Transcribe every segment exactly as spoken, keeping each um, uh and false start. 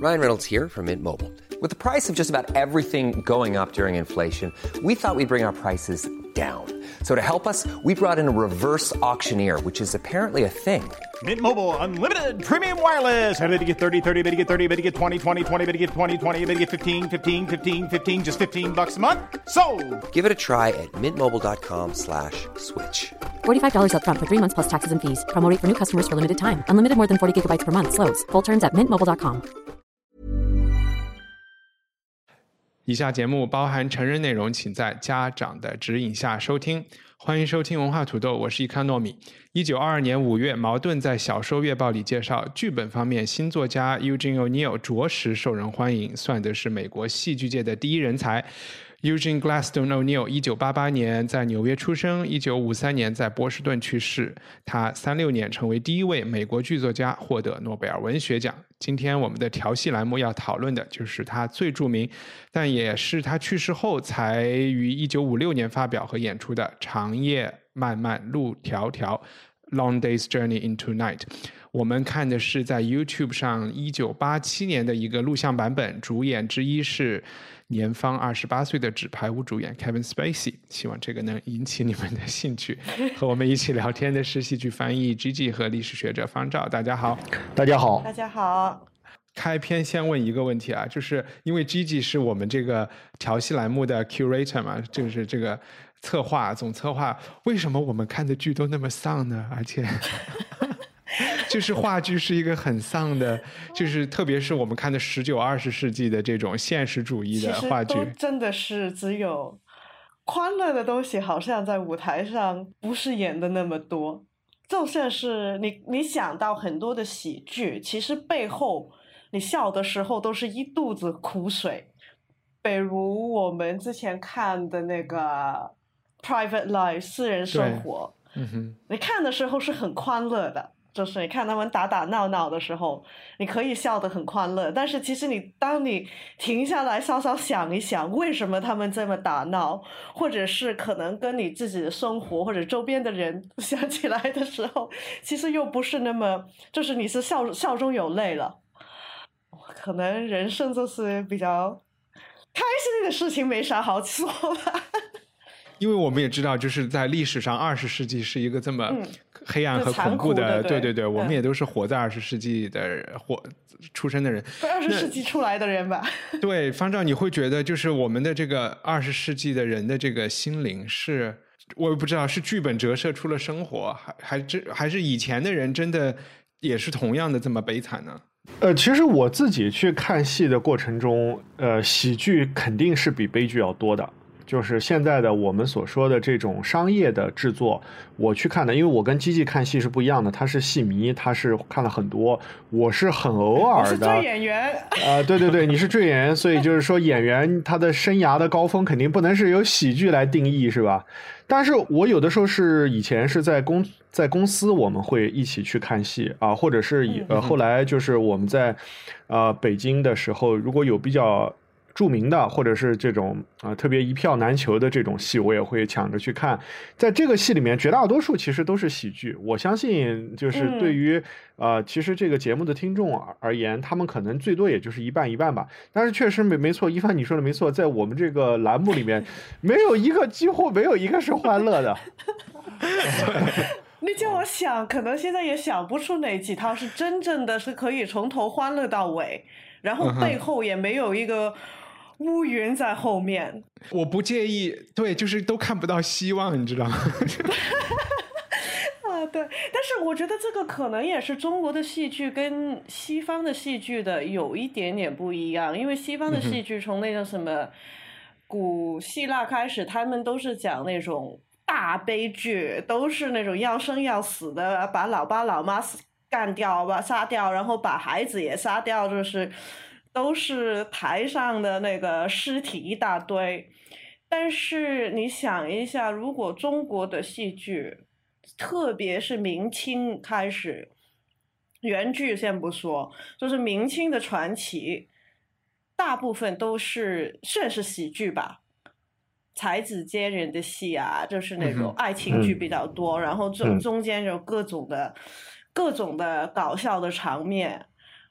Ryan Reynolds here from Mint Mobile. With the price of just about everything going up during inflation, we thought we'd bring our prices down. So to help us, we brought in a reverse auctioneer, which is apparently a thing. Mint Mobile Unlimited Premium Wireless. How to get thirty, thirty, how to get thirty, how to get twenty, twenty, twenty, how to get twenty, twenty, how to get fifteen, fifteen, fifteen, fifteen, just fifteen bucks a month? Sold! Give it a try at mintmobile.com slash switch. forty-five dollars up front for three months plus taxes and fees. Promo rate for new customers for limited time. Unlimited more than forty gigabytes per month. Slows full terms at mint mobile dot com. 以下节目包含成人内容，请在家长的指引下收听。欢迎收听文化土豆，我是伊康糯米。一九二二年五月，茅盾在小说月报里介绍，剧本方面，新作家 Eugene O'Neill 着实受人欢迎，算得是美国戏剧界的第一人才。Eugene Gladstone O'Neill 一九八八年在纽约出生，一九五三年在波士顿去世。他三六年成为第一位美国剧作家获得诺贝尔文学奖。今天我们的调戏栏目要讨论的就是他最著名，但也是他去世后才于一九五六年发表和演出的《长夜漫漫路迢迢》Long Day's Journey into Night。我们看的是在 YouTube 上一九八七年的一个录像版本，主演之一是年方二十八岁的纸牌屋主演 Kevin Spacey， 希望这个能引起你们的兴趣。和我们一起聊天的是戏剧翻译 Gigi 和历史学者方照。大家好。 大家好。 大家好。 开篇先问一个问题啊，就是因为 Gigi 是我们这个调戏栏目的 curator 嘛，就是这个策划总策划，为什么我们看的剧都那么丧呢？而且就是话剧是一个很丧的，就是特别是我们看的十九二十世纪的这种现实主义的话剧， 其实都真的是只有欢乐的东西好像在舞台上不是演的那么多。就像是你你想到很多的喜剧，其实背后你笑的时候都是一肚子苦水。比如我们之前看的那个 Private Life 私人生活， 嗯哼， 你看的时候是很欢乐的，就是你看他们打打闹闹的时候你可以笑得很欢乐，但是其实你当你停下来稍稍想一想为什么他们这么打闹，或者是可能跟你自己的生活或者周边的人想起来的时候，其实又不是那么，就是你是笑笑中有泪了。可能人生就是比较开心的事情没啥好说吧。 因为我们也知道就是在历史上二十世纪是一个这么黑暗和恐怖的、 嗯、对对对，我们也都是活在二十世纪的活出生的人， 二十世纪出来的人吧。 对，方丈，你会觉得就是我们的这个二十世纪的人的这个心灵是，我也不知道是剧本折射出了生活，还还是还是以前的人真的也是同样的这么悲惨呢？ 呃，其实我自己去看戏的过程中，呃，喜剧肯定是比悲剧要多的。就是现在的我们所说的这种商业的制作，我去看的，因为我跟基基看戏是不一样的，他是戏迷，他是看了很多，我是很偶尔的。 我是追演员啊、 呃，对对对，你是追演员，所以就是说演员他的生涯的高峰肯定不能是由喜剧来定义，是吧？但是我有的时候是以前是在公在公司我们会一起去看戏啊，或者是以呃后来就是我们在呃北京的时候，如果有比较著名的或者是这种啊、呃、特别一票难求的这种戏，我也会抢着去看。在这个戏里面，绝大多数其实都是喜剧。我相信，就是对于、嗯、呃，其实这个节目的听众而言，他们可能最多也就是一半一半吧。但是确实没没错，一帆你说的没错，在我们这个栏目里面，没有一个几乎没有一个是欢乐的。 你叫我想，可能现在也想不出哪几套是真正的是可以从头欢乐到尾，然后背后也没有一个乌云在后面。 我不介意，对，就是都看不到希望，你知道吗？ 啊，对，但是我觉得这个可能也是中国的戏剧跟西方的戏剧的有一点点不一样，因为西方的戏剧从那个什么古希腊开始，他们都是讲那种大悲剧，都是那种要生要死的，把老爸老妈干掉，把杀掉，然后把孩子也杀掉，就是都是台上的那个尸体一大堆。但是你想一下，如果中国的戏剧，特别是明清开始，原剧先不说，就是明清的传奇，大部分都是算是喜剧吧。才子佳人的戏啊，就是那种爱情剧比较多，嗯、然后中中间有各种的、各种的搞笑的场面。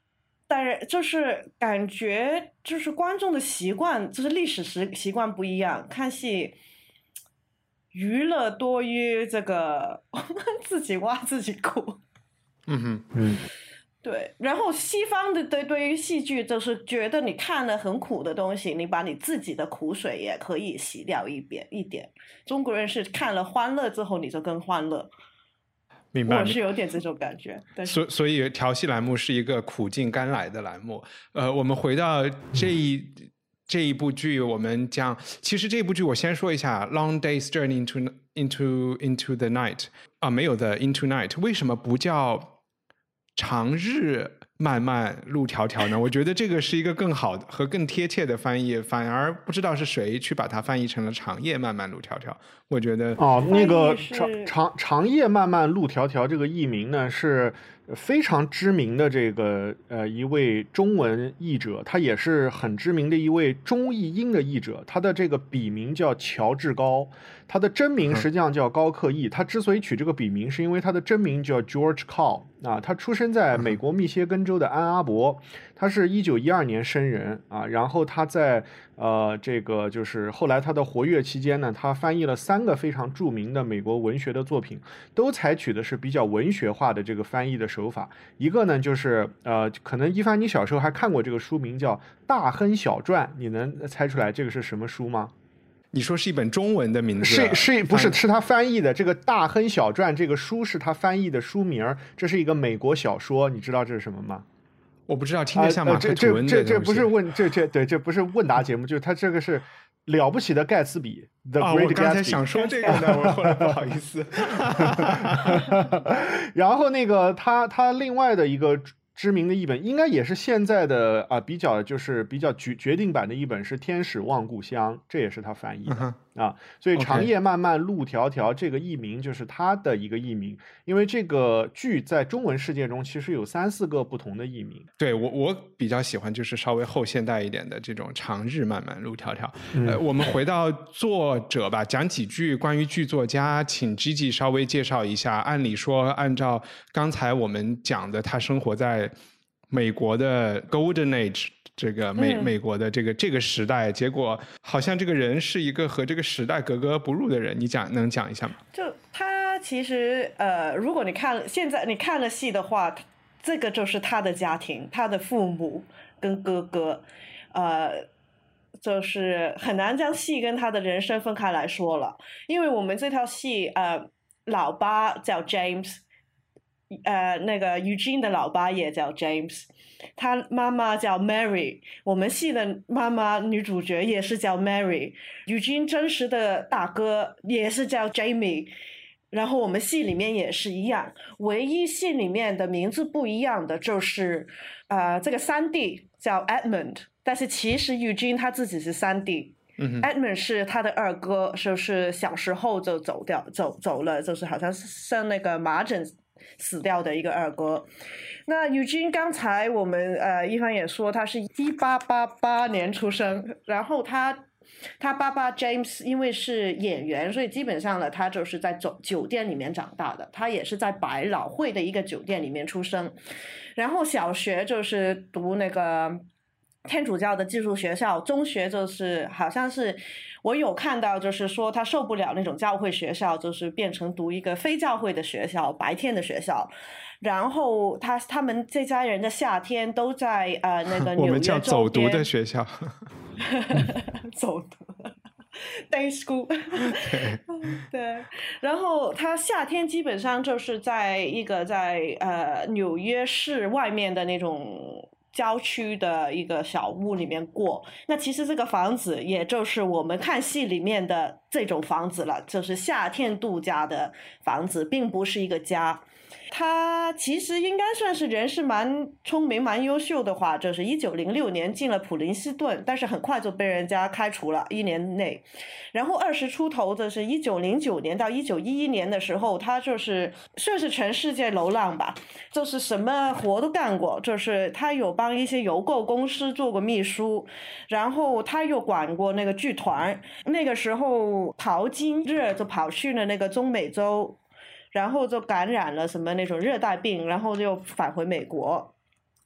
但是就是感觉就是观众的习惯，就是历史习习惯不一样，看戏娱乐多于这个自己挖自己苦。 嗯哼， 嗯， 对。然后西方的对对于戏剧就是觉得你看了很苦的东西，你把你自己的苦水也可以洗掉一点一点。中国人是看了欢乐之后你就更欢乐。 明白， 我是有点这种感觉。 所所以调戏栏目是一个苦尽甘来的栏目。呃，我们回到这一、嗯、这一部剧，我们讲，其实这部剧我先说一下 ，Long Day's Journey into into into the Night 啊，没有的 Into Night， 为什么不叫长日漫漫路迢迢呢？我觉得这个是一个更好的和更贴切的翻译，反而不知道是谁去把它翻译成了长夜漫漫路迢迢。我觉得哦，那个长长长夜漫漫路迢迢这个译名呢是非常知名的这个呃一位中文译者，他也是很知名的一位中译英的译者，他的这个笔名叫乔治高，他的真名实际上叫高克义。他之所以取这个笔名，是因为他的真名叫 George Call 啊，他出生在美国密歇根州的安阿伯，他是一九一二年生人啊，然后他在呃这个就是后来他的活跃期间呢，他翻译了三个非常著名的美国文学的作品，都采取的是比较文学化的这个翻译的手法。一个呢就是呃可能一帆你小时候还看过这个书名叫《大亨小传》，你能猜出来这个是什么书吗？ 你说是一本中文的名字？ 是是不是是他翻译的？这个《大亨小传》这个书是他翻译的书名，这是一个美国小说，你知道这是什么吗？ 我不知道，听着像马克吐温的东西。 这这这不是问这这对这不是问答节目，就是他这个是了不起的盖茨比 The Great Gatsby。 我刚才想说这个呢，我后来不好意思。 然后那个他他另外的一个知名的译本，应该也是现在的啊、呃、比较就是比较决决定版的一本是《天使望故乡》，这也是他翻译的、uh-huh. 啊。所以长夜漫漫路迢迢这个译名就是他的一个译名，因为这个剧在中文世界中其实有三四个不同的译名。 对，我我比较喜欢就是稍微后现代一点的这种长日漫漫路迢迢。嗯、呃，我们回到作者吧，讲几句关于剧作家，请 Gigi 稍微介绍一下。按理说，按照刚才我们讲的，他生活在美国的 Golden Age 这个美、嗯、美国的这个这个时代，结果好像这个人是一个和这个时代格格不入的人，你讲能讲一下吗？ 就他其实呃，如果你看现在你看了戏的话，这个就是他的家庭，他的父母跟哥哥，呃，就是很难将戏跟他的人生分开来说了，因为我们这套戏呃，老爸叫 James。呃，那个 Eugene 的老爸也叫 James， 他妈妈叫 Mary， 我们戏的妈妈女主角也是叫 Mary， Eugene 真实的大哥也是叫 Jamie， 然后我们戏里面也是一样，唯一戏里面的名字不一样的就是呃，这个三弟叫 Edmund， 但是其实 Eugene 他自己是三弟。嗯、Edmund 是他的二哥，就是小时候就走掉走走了，就是好像是生那个麻疹死掉的一个二哥。那 Eugene 刚才我们呃一帆也说他是一八八八年出生，然后他他爸爸 James 因为是演员，所以基本上呢他就是在酒店里面长大的，他也是在百老汇的一个酒店里面出生，然后小学就是读那个天主教的寄宿学校，中学就是好像是我有看到就是说他受不了那种教会学校，就是变成读一个非教会的学校，白天的学校，然后他他们这家人的夏天都在呃那个纽约周边， 我们叫走读的学校走读Day School 对，然后他夏天基本上就是在一个在呃纽约市外面的那种郊区的一个小屋里面过，那其实这个房子也就是我们看戏里面的这种房子了，就是夏天度假的房子，并不是一个家。他其实应该算是人是蛮聪明蛮优秀的话，就是一九零六年进了普林斯顿，但是很快就被人家开除了，一年内。然后二十出头，就是一九零九年到一九一一年的时候，他就是算是全世界流浪吧，就是什么活都干过，就是他有帮一些邮购公司做过秘书，然后他又管过那个剧团，那个时候淘金热就跑去了那个中美洲，然后就感染了什么那种热带病，然后就返回美国。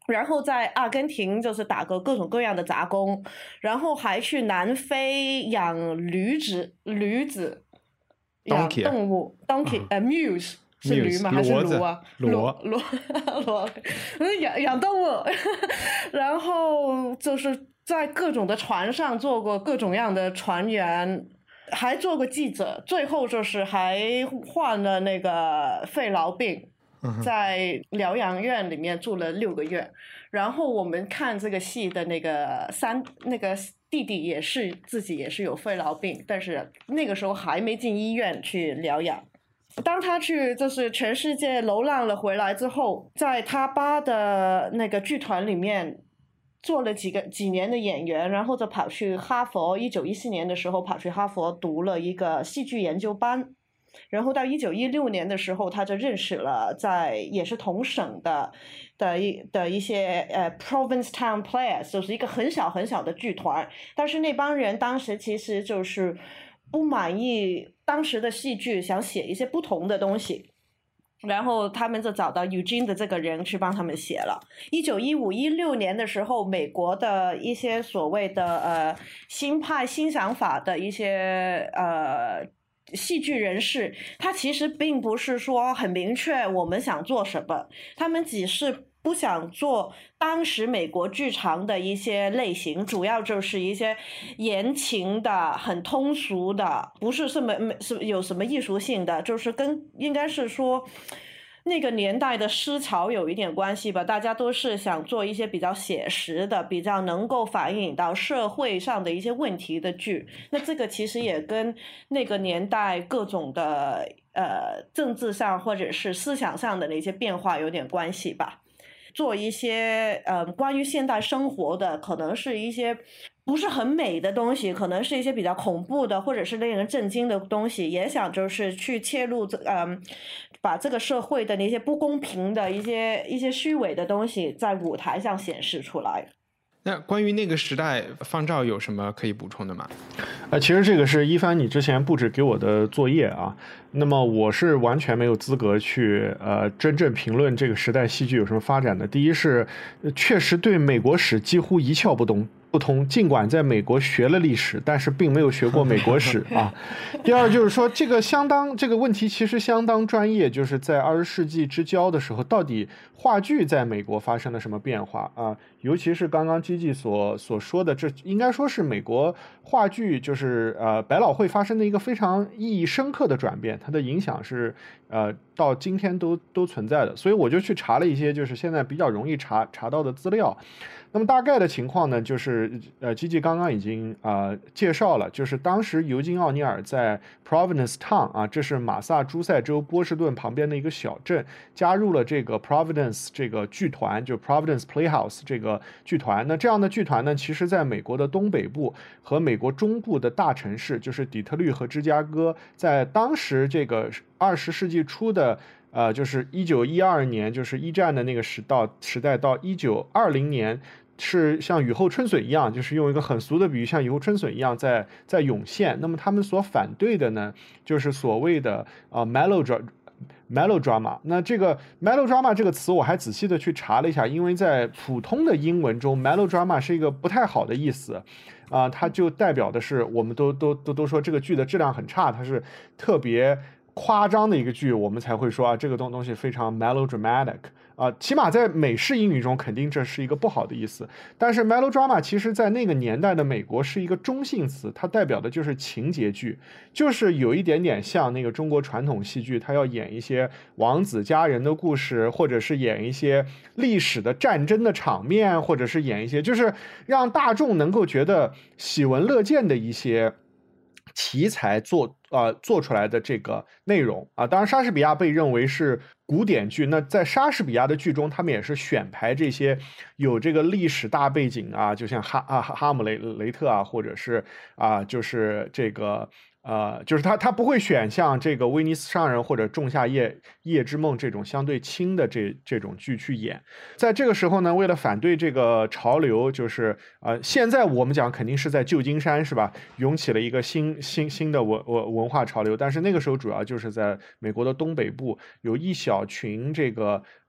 然后在阿根廷就是打个各种各样的杂工，然后还去南非养驴子，驴子养动物 ，donkey 呃 muse 是驴吗？还是骡啊？ 骡骡骡，养养动物，然后就是在各种的船上做过各种样的船员。还做过记者，最后就是还患了那个肺痨病，在疗养院里面住了六个月。然后我们看这个戏的那个三那个弟弟也是自己也是有肺痨病，但是那个时候还没进医院去疗养。当他去就是全世界流浪了回来之后，在他爸的那个剧团里面做了几个几年的演员，然后就跑去哈佛，一九一四年的时候跑去哈佛读了一个戏剧研究班，然后到一九一六年的时候，他就认识了在也是同省的的一的一些呃 Provincetown Players， 就是一个很小很小的剧团，但是那帮人当时其实就是不满意当时的戏剧，想写一些不同的东西。然后他们就找到 Eugene 的这个人去帮他们写了。一九一五、一六年的时候，美国的一些所谓的呃新派新想法的一些呃戏剧人士，他其实并不是说很明确我们想做什么，他们只是不想做当时美国剧场的一些类型，主要就是一些言情的、很通俗的，不是什么是有什么艺术性的，就是跟应该是说那个年代的思潮有一点关系吧。大家都是想做一些比较写实的、比较能够反映到社会上的一些问题的剧。那这个其实也跟那个年代各种的呃政治上或者是思想上的那些变化有点关系吧。做一些呃关于现代生活的，可能是一些不是很美的东西，可能是一些比较恐怖的或者是令人震惊的东西，也想就是去切入这嗯、呃，把这个社会的那些不公平的一些一些虚伪的东西在舞台上显示出来。 那关于那个时代，方照有什么可以补充的吗？ 呃，其实这个是一帆你之前布置给我的作业啊。那么我是完全没有资格去呃真正评论这个时代戏剧有什么发展的。第一是确实对美国史几乎一窍不通。不通，尽管在美国学了历史，但是并没有学过美国史啊。第二就是说，这个相当这个问题其实相当专业，就是在二十世纪之交的时候，到底话剧在美国发生了什么变化啊？尤其是刚刚基基所所说的，这应该说是美国话剧就是呃百老汇发生的一个非常意义深刻的转变，它的影响是呃到今天都都存在的。所以我就去查了一些就是现在比较容易查查到的资料。那么大概的情况呢，就是呃，基基刚刚已经啊、呃、介绍了，就是当时尤金·奥尼尔在 Provincetown 啊，这是马萨诸塞州波士顿旁边的一个小镇，加入了这个 Providence 这个剧团，就 Providence Playhouse 这个剧团。那这样的剧团呢，其实在美国的东北部和美国中部的大城市，就是底特律和芝加哥，在当时这个二十世纪初的。呃，就是一九一二年，就是一战的那个时到时代到一九二零年，是像雨后春笋一样，就是用一个很俗的比喻，像雨后春笋一样在在涌现。那么他们所反对的呢，就是所谓的呃 melodrama melodrama。那这个 melodrama 这个词我还仔细的去查了一下，因为在普通的英文中 melodrama 是一个不太好的意思啊、呃，它就代表的是我们都都都都说这个剧的质量很差，它是特别夸张的一个剧，我们才会说啊，这个东东西非常 melodramatic 啊、呃，起码在美式英语中，肯定这是一个不好的意思。但是 melodrama 其实在那个年代的美国是一个中性词，它代表的就是情节剧，就是有一点点像那个中国传统戏剧，它要演一些王子佳人的故事，或者是演一些历史的战争的场面，或者是演一些就是让大众能够觉得喜闻乐见的一些题材做呃做出来的这个内容啊，当然莎士比亚被认为是古典剧，那在莎士比亚的剧中，他们也是选排这些有这个历史大背景啊，就像哈啊哈姆雷雷特啊，或者是啊就是这个。呃，就是他他不会选像这个威尼斯商人或者仲夏夜夜之梦这种相对轻的这这种剧去演。在这个时候呢，为了反对这个潮流，就是呃，现在我们讲肯定是在旧金山是吧，涌起了一个新新新的文文文化潮流，但是那个时候主要就是在美国的东北部有一小群这个。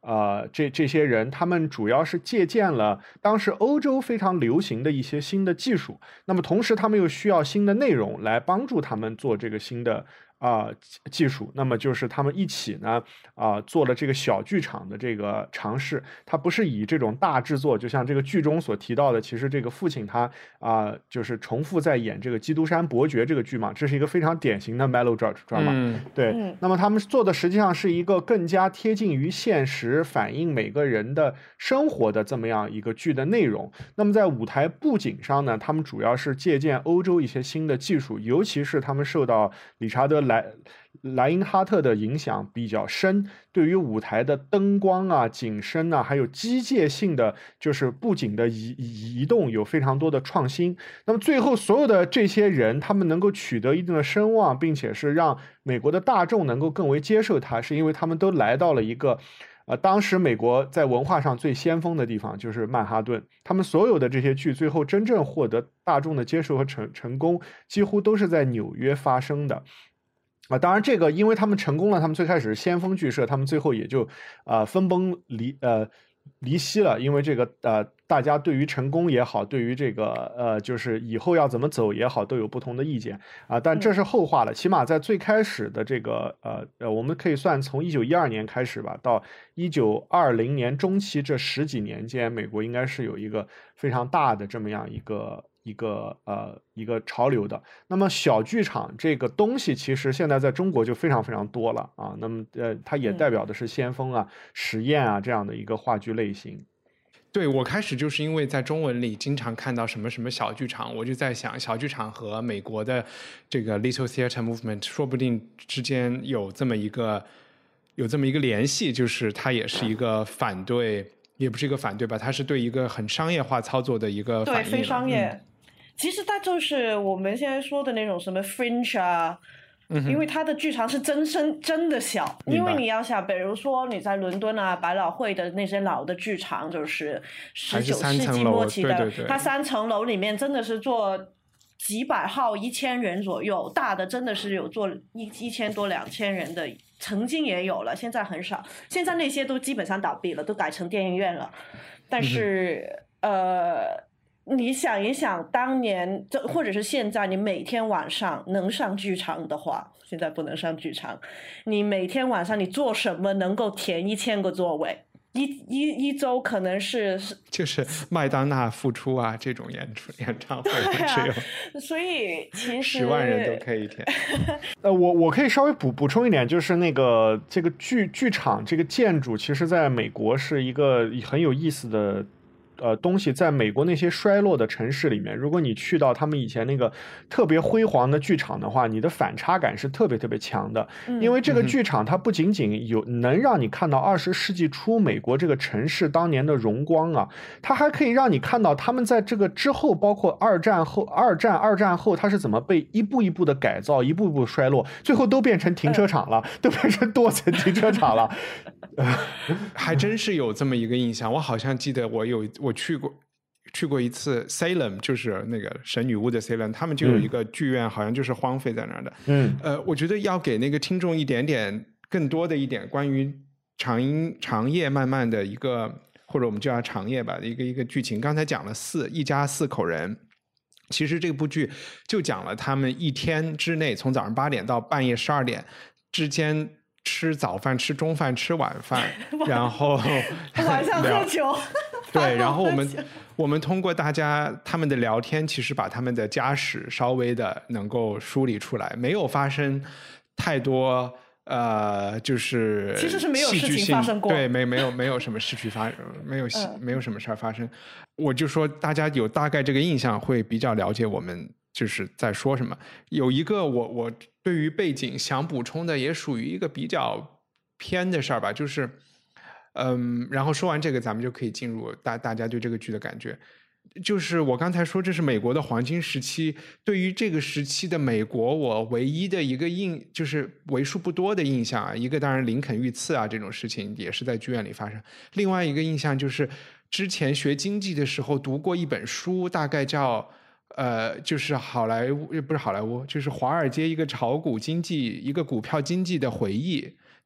呃，这这些人他们主要是借鉴了当时欧洲非常流行的一些新的技术，那么同时他们又需要新的内容来帮助他们做这个新的啊、呃、技术，那么就是他们一起呢啊、呃、做了这个小剧场的这个尝试，它不是以这种大制作，就像这个剧中所提到的，其实这个父亲他啊、呃、就是重复在演这个《基督山伯爵》这个剧嘛，这是一个非常典型的 melodrama， 嗯， 对、 嗯， 那么他们做的实际上是一个更加贴近于现实，反映每个人的生活的这么样一个剧的内容。那么在舞台布景上呢，他们主要是借鉴欧洲一些新的技术，尤其是他们受到理查德莱莱因哈特的影响比较深，对于舞台的灯光啊、景深啊，还有机械性的就是布景的移移动有非常多的创新。那么最后所有的这些人，他们能够取得一定的声望，并且是让美国的大众能够更为接受它，是因为他们都来到了一个呃，当时美国在文化上最先锋的地方就是曼哈顿，他们所有的这些剧最后真正获得大众的接受和成成功，几乎都是在纽约发生的。啊，当然，这个因为他们成功了，他们最开始是先锋剧社，他们最后也就呃分崩离呃离析了，因为这个呃大家对于成功也好，对于这个呃就是以后要怎么走也好，都有不同的意见啊。但这是后话了，起码在最开始的这个呃呃，我们可以算从一九一二年开始吧，到一九二零年中期这十几年间，美国应该是有一个非常大的这么样一个。一个呃一个潮流的，那么小剧场这个东西其实现在在中国就非常非常多了啊，那么呃它也代表的是先锋啊、实验啊这样的一个话剧类型。 对，我开始就是因为在中文里经常看到什么什么小剧场，我就在想小剧场和美国的这个 Little Theater Movement 说不定之间有这么一个有这么一个联系，就是它也是一个反对，也不是一个反对吧，它是对一个很商业化操作的一个反应。 对，非商业。 嗯， 其实它就是我们现在说的那种什么 fringe 啊， 嗯、 因为它的剧场是真身真的小，因为你要想，比如说你在伦敦啊，百老汇的那些老的剧场，就是十九世纪末期的， 对对对， 它三层楼里面真的是坐几百号、一千人左右，大的真的是有坐一一千多、两千人的，曾经也有了，现在很少，现在那些都基本上倒闭了，都改成电影院了，但是、嗯、呃。你想一想，当年或者是现在，你每天晚上能上剧场的话，现在不能上剧场。你每天晚上你做什么能够填一千个座位？一一一周可能是就是麦当娜复出啊这种演出演唱会，只有、 啊、所以其实十万人都可以填。 呃，我我可以稍微补补充一点，就是那个这个剧剧场这个建筑，其实在美国是一个很有意思的。呃，东西在美国那些衰落的城市里面，如果你去到他们以前那个特别辉煌的剧场的话，你的反差感是特别特别强的。 嗯、 因为这个剧场它不仅仅有能让你看到二十世纪初美国这个城市当年的荣光啊，它还可以让你看到他们在这个之后，包括二战后、二战、二战后，它是怎么被一步一步的改造，一步一步衰落，最后都变成停车场了，嗯、都变成多层停车场了。 还真是有这么一个印象，我好像记得我有我去过去过一次 Salem， 就是那个神女巫的 Salem， 他们就有一个剧院，好像就是荒废在那儿的。 嗯， 呃，我觉得要给那个听众一点点更多的一点关于长音长夜漫漫的一个，或者我们叫它长夜吧，一个一个剧情。刚才讲了四一家四口人。其实这部剧就讲了他们一天之内，从早上八点到半夜十二点之间。吃早饭、吃中饭、吃晚饭，然后晚上喝酒。 对，然后我们我们通过大家他们的聊天，其实把他们的家史稍微的能够梳理出来，没有发生太多呃，就是其实是没有事情发生过， 对，没没有没有什么事情发，没有、嗯、没有什么事儿发生。我就说大家有大概这个印象，会比较了解我们就是在说什么。有一个我我。对于背景想补充的也属于一个比较偏的事儿吧，就是嗯，然后说完这个咱们就可以进入大大家对这个剧的感觉。就是我刚才说这是美国的黄金时期，对于这个时期的美国我唯一的一个印就是为数不多的印象啊，一个当然林肯遇刺啊这种事情也是在剧院里发生，另外一个印象就是之前学经济的时候读过一本书，大概叫呃，就是好莱坞，不是好莱坞，就是华尔街一个炒股经济、一个股票经济的回忆。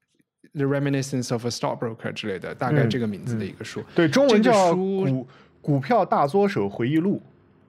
The Reminiscence of a Stockbroker 之类的，大概这个名字的一个书。 嗯嗯、对，中文叫股股股票大作手回忆录。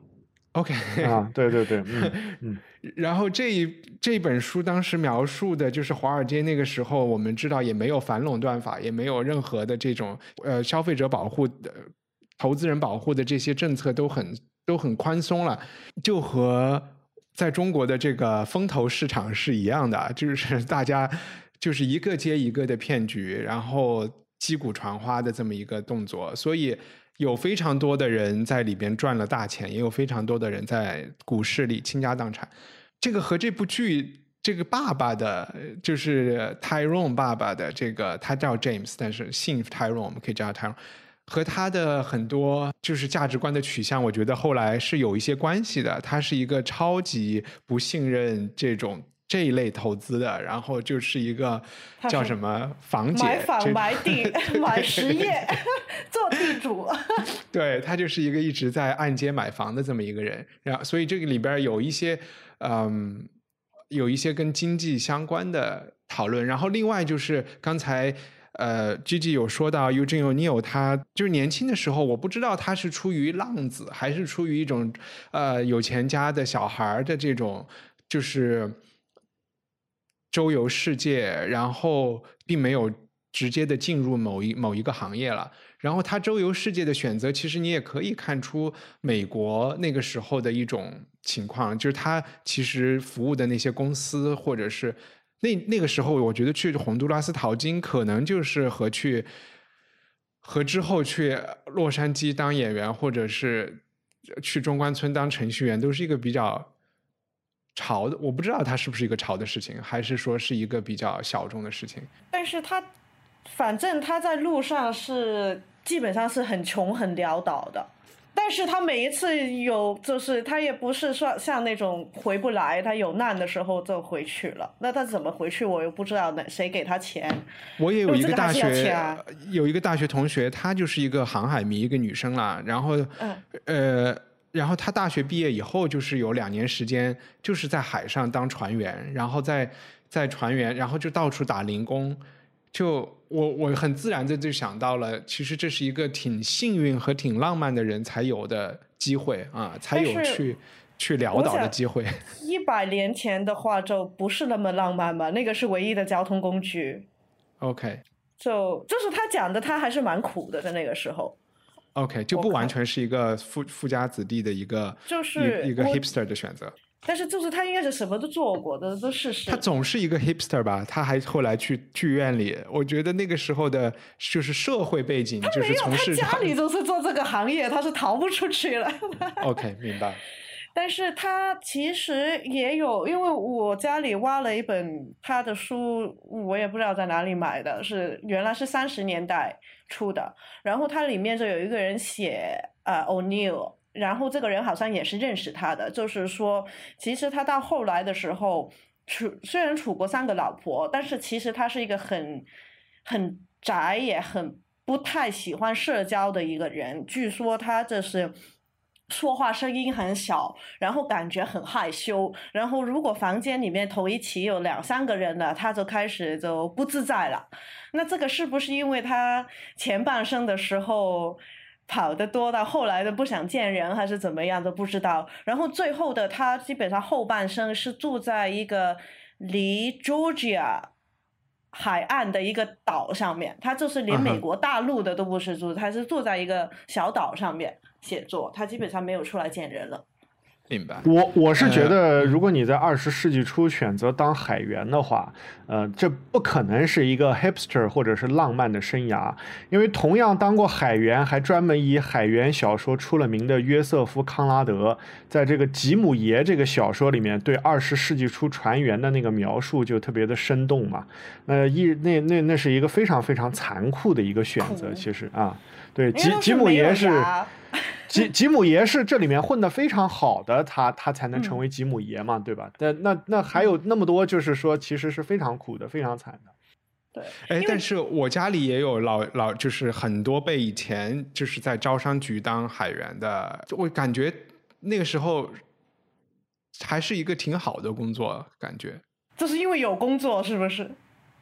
OK 啊，对对对，嗯嗯。 然后这一这本书当时描述的就是华尔街那个时候，我们知道也没有反垄断法，也没有任何的这种呃消费者保护的、投资人保护的这些政策都很都很宽松了，就和在中国的这个风投市场是一样的，就是大家就是一个接一个的骗局，然后击鼓传花的这么一个动作，所以有非常多的人在里边赚了大钱，也有非常多的人在股市里倾家荡产。这个和这部剧这个爸爸的，就是 Tyrone 爸爸的这个，他叫 James， 但是姓 Tyrone， 我们可以叫他 Tyrone， 和他的很多就是价值观的取向，我觉得后来是有一些关系的。他是一个超级不信任这种这一类投资的，然后就是一个叫什么房姐， 买房买地买实业做地主。 对，他就是一个一直在按揭买房的这么一个人，然后所以这个里边有一些嗯有一些跟经济相关的讨论。然后另外就是刚才呃 Gigi 有说到 Eugene O'Neill， 他就是年轻的时候，我不知道他是出于浪子还是出于一种呃有钱家的小孩的这种就是周游世界，然后并没有直接的进入某一某一个行业了。然后他周游世界的选择，其实你也可以看出美国那个时候的一种情况，就是他其实服务的那些公司，或者是那那个时候，我觉得去洪都拉斯淘金，可能就是和去和之后去洛杉矶当演员，或者是去中关村当程序员，都是一个比较潮的。我不知道它是不是一个潮的事情，还是说是一个比较小众的事情。 但是他反正他在路上是基本上是很穷很潦倒的，但是他每一次有就是他也不是说像那种回不来，他有难的时候就回去了。那他怎么回去我又不知道，谁给他钱。 我也有一个大学、 啊、 有一个大学同学，她就是一个航海迷，一个女生啦，然后、嗯、呃然后她大学毕业以后就是有两年时间就是在海上当船员，然后在在船员然后就到处打零工。就我我很自然的就想到了，其实这是一个挺幸运和挺浪漫的人才有的机会啊，才有去去潦倒的机会。 一百年前的话就不是那么浪漫嘛，那个是唯一的交通工具。 OK， 就就是他讲的，他还是蛮苦的，在那个时候。 OK， 就不完全是一个富富家子弟的一个就是一, 一个 hipster 的选择。 但是就是他应该是什么都做过的，都事实。 他总是一个 hipster 吧？他还后来去剧院里，我觉得那个时候的就是社会背景，就是从事他家里就是做这个行业，他是逃不出去了。 OK， 明白。 但是他其实也有，因为我家里挖了一本他的书，我也不知道在哪里买的，是原来是三十年代出的，然后它里面就有一个人写呃 O'Neill。然后这个人好像也是认识他的，就是说其实他到后来的时候处虽然处过三个老婆，但是其实他是一个很很宅也很不太喜欢社交的一个人。据说他就是说话声音很小，然后感觉很害羞，然后如果房间里面头一起有两三个人了，他就开始就不自在了。那这个是不是因为他前半生的时候跑得多到后来的不想见人，还是怎么样都不知道。然后最后的他基本上后半生是住在一个离 Georgia 海岸的一个岛上面，他就是连美国大陆的都不是住，他是住在一个小岛上面写作，他基本上没有出来见人了。 明白。 我我是觉得，如果你在二十世纪初选择当海员的话，呃，这不可能是一个 hipster 或者是浪漫的生涯，因为同样当过海员，还专门以海员小说出了名的约瑟夫·康拉德，在这个《吉姆爷》这个小说里面，对二十世纪初船员的那个描述就特别的生动嘛。那一那那那是一个非常非常残酷的一个选择，其实啊，对，吉吉姆爷是。吉吉姆爷是这里面混得非常好的，他他才能成为吉姆爷嘛，嗯、对吧？但那那还有那么多，就是说其实是非常苦的，非常惨的。 对， 哎，但是我家里也有老老，就是很多辈以前就是在招商局当海员的，我感觉那个时候还是一个挺好的工作，感觉。 就是因为有工作，是不是？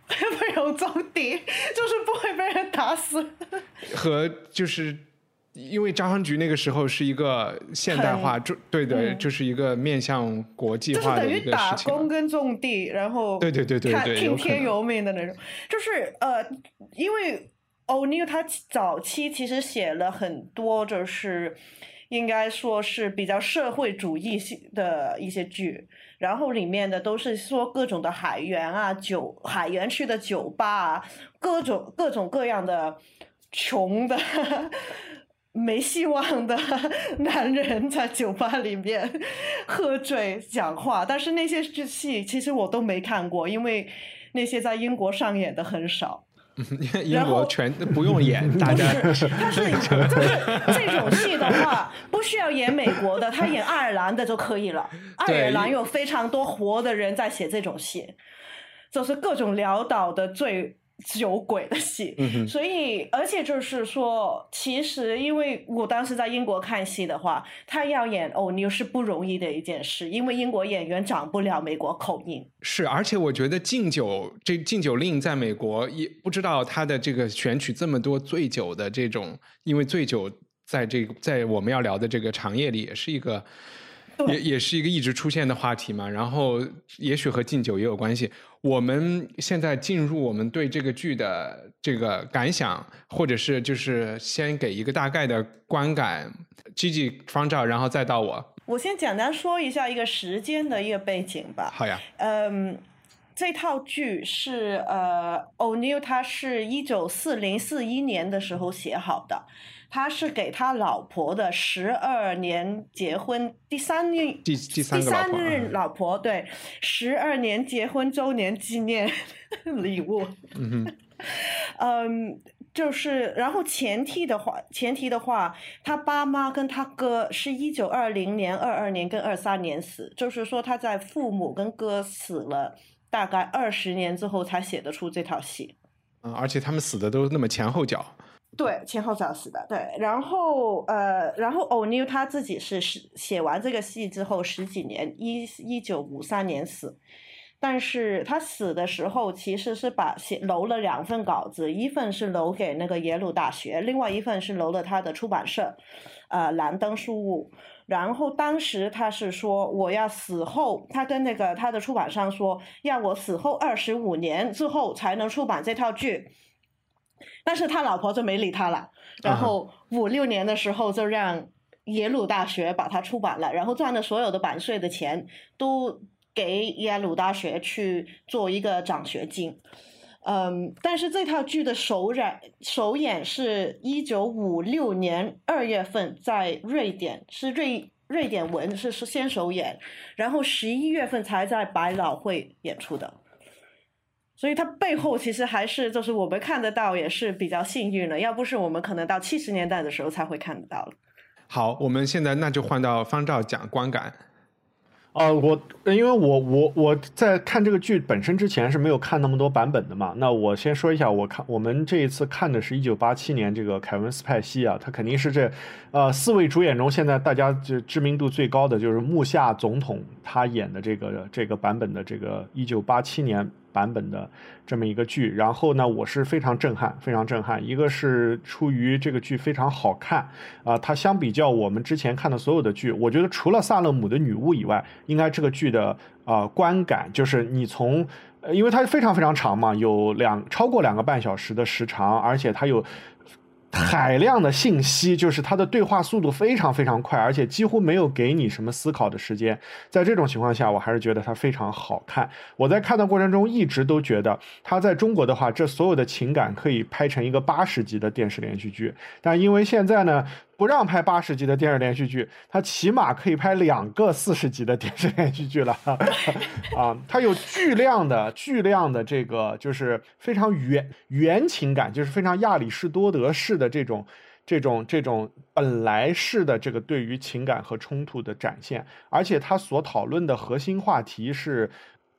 不用种地，就是不会被人打死。 和就是因为张航局那个时候是一个现代化，对对、嗯，就是一个面向国际化的一个事情， 就是等于打工跟种地，然后对对对对对， 听天由命的那种。就是呃，因为欧尼尔他早期其实写了很多，就是应该说是比较社会主义的一些剧，然后里面的都是说各种的海员啊、酒海员区的酒吧啊，各种各种各样的穷的。没希望的男人在酒吧里面喝醉讲话，但是那些戏其实我都没看过，因为那些在英国上演的很少。 英国全不用演，大家不是，他是就是这种戏的话，不需要演美国的，他演爱尔兰的就可以了。爱尔兰有非常多活的人在写这种戏，就是各种潦倒的最。酒鬼的戏、嗯、所以而且就是说其实因为我当时在英国看戏的话，他要演欧尼尔是不容易的一件事，因为英国演员长不了美国口音。 是，而且我觉得禁酒这禁酒令在美国也不知道他的这个选取这么多醉酒的这种，因为醉酒在这个在我们要聊的这个行业里也是一个也也是一个一直出现的话题嘛，然后也许和禁酒也有关系。我们现在进入我们对这个剧的这个感想，或者是就是先给一个大概的观感 Gigi 方照，然后再到我。 我先简单说一下一个时间的一个背景吧。 好呀。 嗯，这套剧是呃欧尼尔他是一九四零四一年的时候写好的。他是给他老婆的十二年结婚第三任第第三个老婆， 第三任老婆对十二年结婚周年纪念礼物。嗯哼，嗯，就是然后前提的话，前提的话，他爸妈跟他哥是一九二零年、二二年跟二三年死，就是说他在父母跟哥死了大概二十年之后才写得出这套戏。 嗯，而且他们死的都那么前后脚。 对，前后脚死的。对，然后呃，然后欧尼尔他自己是写完这个戏之后十几年，一一九五三年死，但是他死的时候其实是把写留了两份稿子，一份是留给那个耶鲁大学，另外一份是留了他的出版社，呃，蓝灯书屋。然后当时他是说我要死后，他跟那个他的出版商说，要我死后二十五年之后才能出版这套剧。但是他老婆就没理他了，然后五六年的时候就让耶鲁大学把它出版了，然后赚的所有的版税的钱都给耶鲁大学去做一个奖学金。嗯，但是这套剧的首演首演是一九五六年二月份在瑞典，是瑞瑞典文是是先首演，然后十一月份才在百老汇演出的。所以它背后其实还是就是我们看得到，也是比较幸运了，要不是我们可能到七十年代的时候才会看得到了。 好，我们现在那就换到方照讲观感。 呃，我因为我我我在看这个剧本身之前是没有看那么多版本的嘛，那我先说一下，我看我们这一次看的是一九八七年这个凯文斯派西啊，他肯定是这呃四位主演中现在大家就知名度最高的就是木下总统他演的这个这个版本的这个一九八七年版本的这么一个剧，然后呢我是非常震撼非常震撼，一个是出于这个剧非常好看啊、呃，它相比较我们之前看的所有的剧，我觉得除了萨勒姆的女巫以外，应该这个剧的啊、呃、观感就是你从呃因为它非常非常长嘛，有两超过两个半小时的时长，而且它有海量的信息，就是它的对话速度非常非常快，而且几乎没有给你什么思考的时间。在这种情况下，我还是觉得它非常好看。我在看的过程中一直都觉得它在中国的话，这所有的情感可以拍成一个八十集的电视连续剧，但因为现在呢不让拍八十集的电视连续剧，它起码可以拍两个四十集的电视连续剧了啊！它有巨量的巨量的这个就是非常原原情感，就是非常亚里士多德式的这种这种这种本来式的这个对于情感和冲突的展现，而且它所讨论的核心话题是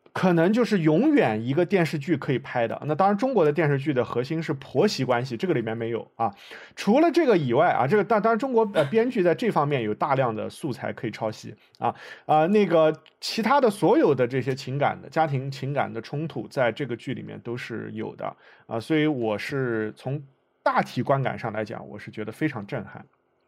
可能就是永远一个电视剧可以拍的。那当然，中国的电视剧的核心是婆媳关系，这个里面没有啊。除了这个以外啊，这个当当然中国呃编剧在这方面有大量的素材可以抄袭啊啊、呃，那个其他的所有的这些情感的家庭情感的冲突，在这个剧里面都是有的啊，所以我是从大体观感上来讲，我是觉得非常震撼。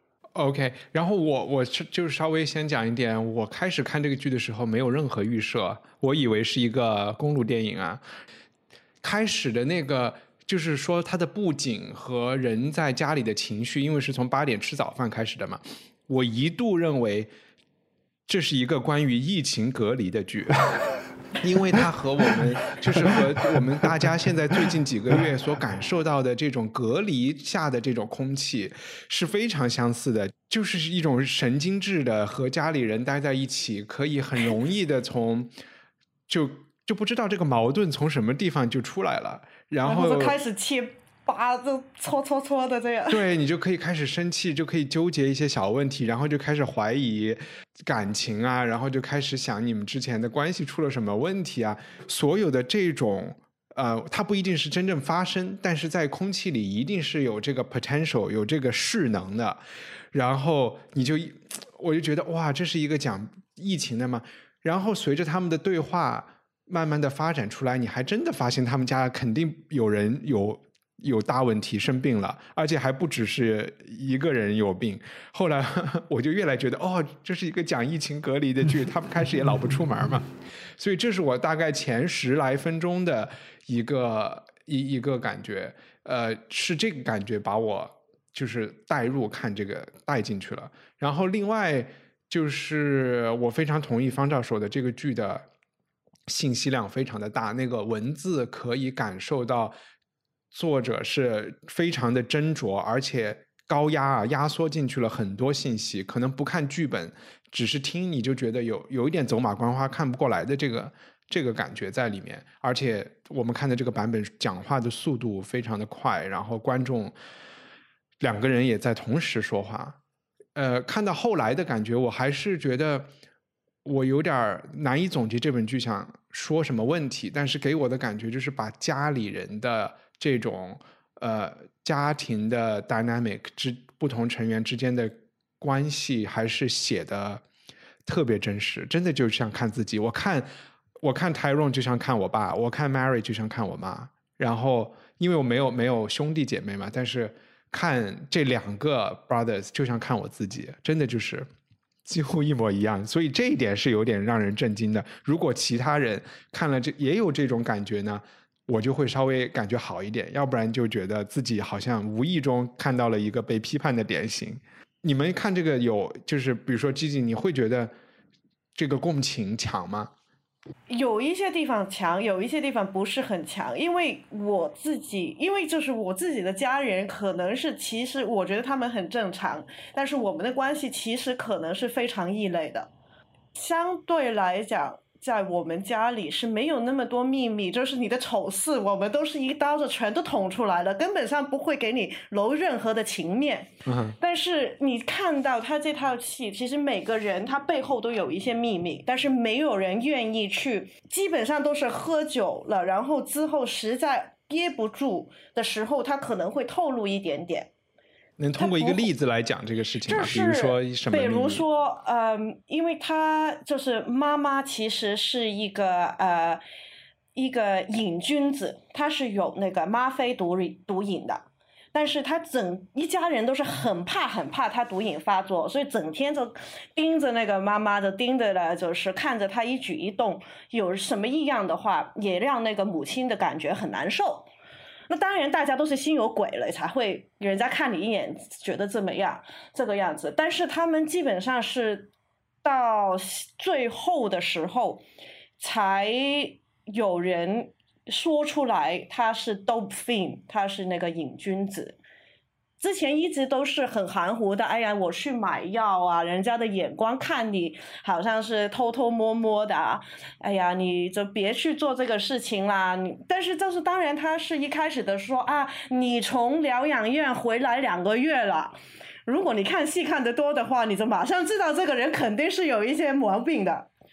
OK， 然后我我就稍微先讲一点，我开始看这个剧的时候没有任何预设，我以为是一个公路电影啊。开始的那个就是说它的布景和人在家里的情绪，因为是从八点吃早饭开始的嘛，我一度认为这是一个关于疫情隔离的剧。因为它和我们就是和我们大家现在最近几个月所感受到的这种隔离下的这种空气是非常相似的，就是一种神经质的和家里人待在一起，可以很容易的从就就不知道这个矛盾从什么地方就出来了，然后就开始切拔，就搓搓搓的这样。 对，你就可以开始生气，就可以纠结一些小问题，然后就开始怀疑感情啊，然后就开始想你们之前的关系出了什么问题啊，所有的这种呃，它不一定是真正发生，但是在空气里一定是有这个 potential， 有这个势能的。然后你就我就觉得哇，这是一个讲疫情的嘛。然后随着他们的对话慢慢的发展出来，你还真的发现他们家肯定有人有有大问题，生病了，而且还不只是一个人有病。后来我就越来觉得哦，这是一个讲疫情隔离的剧，他们开始也老不出门嘛。所以这是我大概前十来分钟的一个一一个感觉，呃，是这个感觉把我就是带入看这个带进去了。然后另外就是我非常同意方丈说的，这个剧的信息量非常的大，那个文字可以感受到作者是非常的斟酌，而且高压啊，压缩进去了很多信息，可能不看剧本只是听你就觉得有有一点走马观花看不过来的这个这个感觉在里面。而且我们看的这个版本讲话的速度非常的快，然后观众两个人也在同时说话，呃，看到后来的感觉我还是觉得我有点难以总结这本剧想说什么问题，但是给我的感觉就是把家里人的这种呃家庭的 dynamic 之不同成员之间的关系还是写的特别真实，真的就像看自己。我看我看 Tyrone 就像看我爸，我看 Mary 就像看我妈，然后因为我没有没有兄弟姐妹嘛，但是看这两个 brothers 就像看我自己，真的就是几乎一模一样，所以这一点是有点让人震惊的。如果其他人看了这也有这种感觉呢，我就会稍微感觉好一点，要不然就觉得自己好像无意中看到了一个被批判的典型。你们看这个有就是比如说 Gigi 你会觉得这个共情强吗？ 有一些地方强，有一些地方不是很强，因为我自己因为就是我自己的家人可能是其实我觉得他们很正常，但是我们的关系其实可能是非常异类的。相对来讲在我们家里是没有那么多秘密，就是你的丑事我们都是一刀子全都捅出来了，根本上不会给你留任何的情面、嗯、但是你看到他这套戏其实每个人他背后都有一些秘密，但是没有人愿意去，基本上都是喝酒了然后之后实在憋不住的时候他可能会透露一点点。 能通过一个例子来讲这个事情吗？比如说什么？ 比如说，嗯，因为他就是妈妈，其实是一个呃一个瘾君子，他是有那个吗啡毒毒瘾的，但是他整一家人都是很怕很怕他毒瘾发作，所以整天就盯着那个妈妈的，盯着了，就是看着他一举一动，有什么异样的话，也让那个母亲的感觉很难受。那当然大家都是心有鬼了才会人家看你一眼觉得这么样这个样子，但是他们基本上是到最后的时候才有人说出来他是 dope fiend， 他是那个瘾君子。之前一直都是很含糊的，哎呀我去买药啊，人家的眼光看你好像是偷偷摸摸的啊，哎呀你就别去做这个事情啦。你但是就是当然他是一开始的说啊，你从疗养院回来两个月了，如果你看戏看得多的话，你就马上知道这个人肯定是有一些毛病的，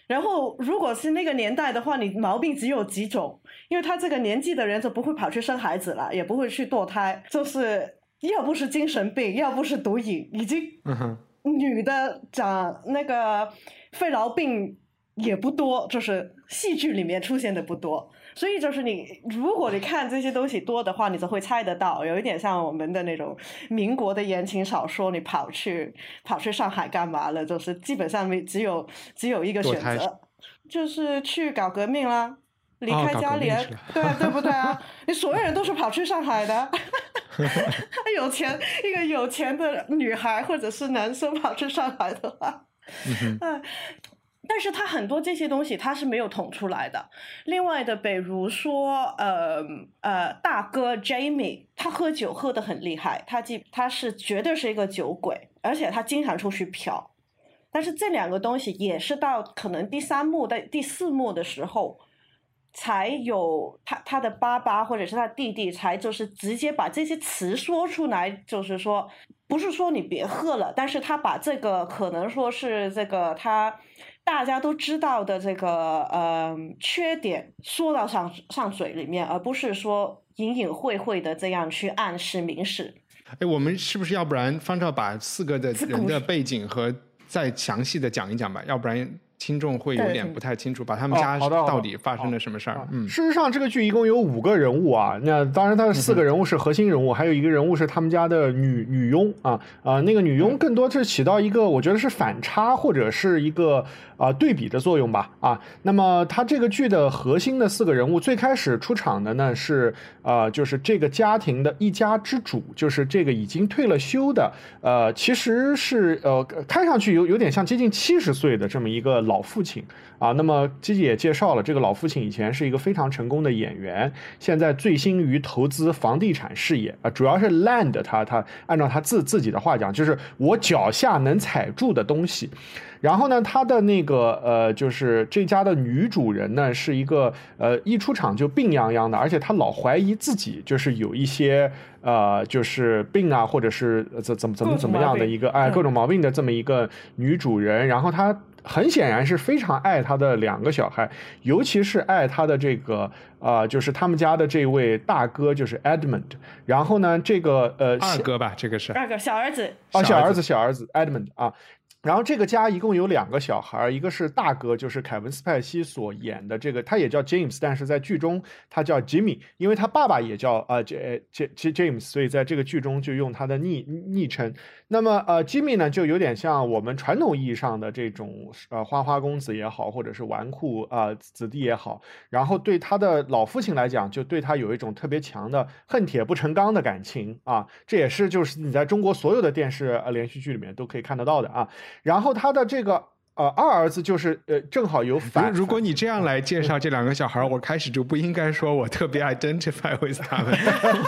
然后如果是那个年代的话，你毛病只有几种，因为他这个年纪的人就不会跑去生孩子了，也不会去堕胎，就是要不是精神病，要不是毒瘾，已经女的长那个肺痨病也不多，就是戏剧里面出现的不多。所以就是你如果你看这些东西多的话，你就会猜得到，有一点像我们的那种民国的言情小说，你跑去跑去上海干嘛了，就是基本上只有只有一个选择，就是去搞革命啦，离开家里、哦、对对不对啊？你所有人都是跑去上海的有钱一个有钱的女孩或者是男生跑去上海的话嗯、呃但是他很多这些东西他是没有捅出来的。另外的比如说呃呃大哥 Jamie 他喝酒喝得很厉害，他他是绝对是一个酒鬼，而且他经常出去嫖。但是这两个东西也是到可能第三幕的第四幕的时候才有他他的爸爸或者是他弟弟才就是直接把这些词说出来，就是说不是说你别喝了，但是他把这个可能说是这个他大家都知道的这个呃缺点说到上上嘴里面，而不是说隐隐晦晦的这样去暗示明示。 哎，我们是不是要不然方照把四个的人的背景和再详细的讲一讲吧，要不然听众会有点不太清楚，把他们家到底发生了什么事儿、哦嗯、事实上这个剧一共有五个人物啊，那当然他的四个人物是核心人物、嗯、还有一个人物是他们家的女女佣啊啊，那个女佣更多是起到一个我觉得是反差或者是一个啊对比的作用吧啊。那么他这个剧的核心的四个人物最开始出场的呢是呃就是这个家庭的一家之主，就是这个已经退了休的呃其实是呃看上去有有点像接近七十岁的这么一个老父亲啊。那么基基也介绍了，这个老父亲以前是一个非常成功的演员，现在醉心于投资房地产事业啊，主要是 land 他他按照他自自己的话讲，就是我脚下能踩住的东西。然后呢，他的那个呃，就是这家的女主人呢，是一个呃，一出场就病殃殃的，而且她老怀疑自己就是有一些呃，就是病啊，或者是怎怎么怎么怎么样的一个哎各种毛病的这么一个女主人。然后她很显然是非常爱她的两个小孩，尤其是爱她的这个呃，就是他们家的这位大哥，就是 Edmund。然后呢，这个呃二哥吧，这个是二哥小儿子啊，小儿子小儿子 Edmund 啊。然后这个家一共有两个小孩，一个是大哥，就是凯文斯派西所演的这个，他也叫 James， 但是在剧中他叫 Jimmy， 因为他爸爸也叫呃 J J James， 所以在这个剧中就用他的昵昵称。那么呃 Jimmy 呢，就有点像我们传统意义上的这种呃花花公子也好，或者是纨绔啊、呃、子弟也好，然后对他的老父亲来讲，就对他有一种特别强的恨铁不成钢的感情啊，这也是就是你在中国所有的电视呃连续剧里面都可以看得到的啊。然后他的这个呃二儿子就是呃正好有反， 如果你这样来介绍这两个小孩，我开始就不应该说我特别 identify with 他们。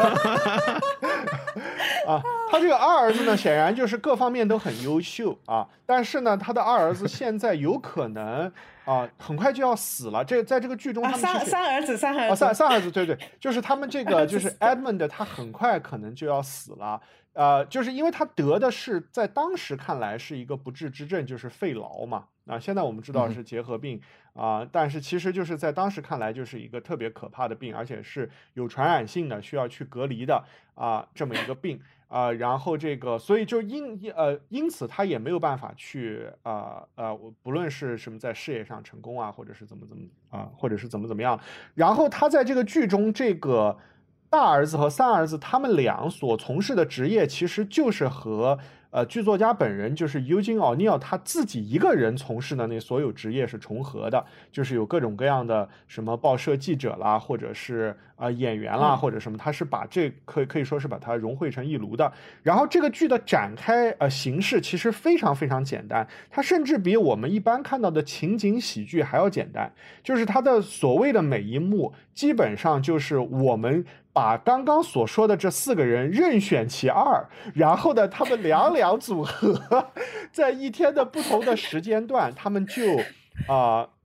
啊，他这个二儿子呢，显然就是各方面都很优秀啊，但是呢，他的二儿子现在有可能啊，很快就要死了。这在这个剧中，他们三三儿子，三儿子， 啊、三三儿子，对对，就是他们这个就是 Edmund， 他很快可能就要死了。呃，就是因为他得的是在当时看来是一个不治之症，就是肺痨嘛。啊，现在我们知道是结核病啊、呃，但是其实就是在当时看来就是一个特别可怕的病，而且是有传染性的，需要去隔离的啊、呃，这么一个病啊、呃。然后这个，所以就因呃因此他也没有办法去啊 呃, 呃，不论是什么在事业上成功啊，或者是怎么怎么啊、呃，或者是怎么怎么样。然后他在这个剧中这个。大儿子和三儿子他们俩所从事的职业其实就是和呃剧作家本人就是 Eugene O'Neill 他自己一个人从事的那所有职业是重合的，就是有各种各样的什么报社记者啦，或者是呃演员啦，或者什么，他是把这可以可以说是把它融汇成一炉的。然后这个剧的展开呃形式其实非常非常简单，它甚至比我们一般看到的情景喜剧还要简单，就是它的所谓的每一幕基本上就是我们把刚刚所说的这四个人任选其二，然后呢，他们两两组合，在一天的不同的时间段，他们就啊、呃、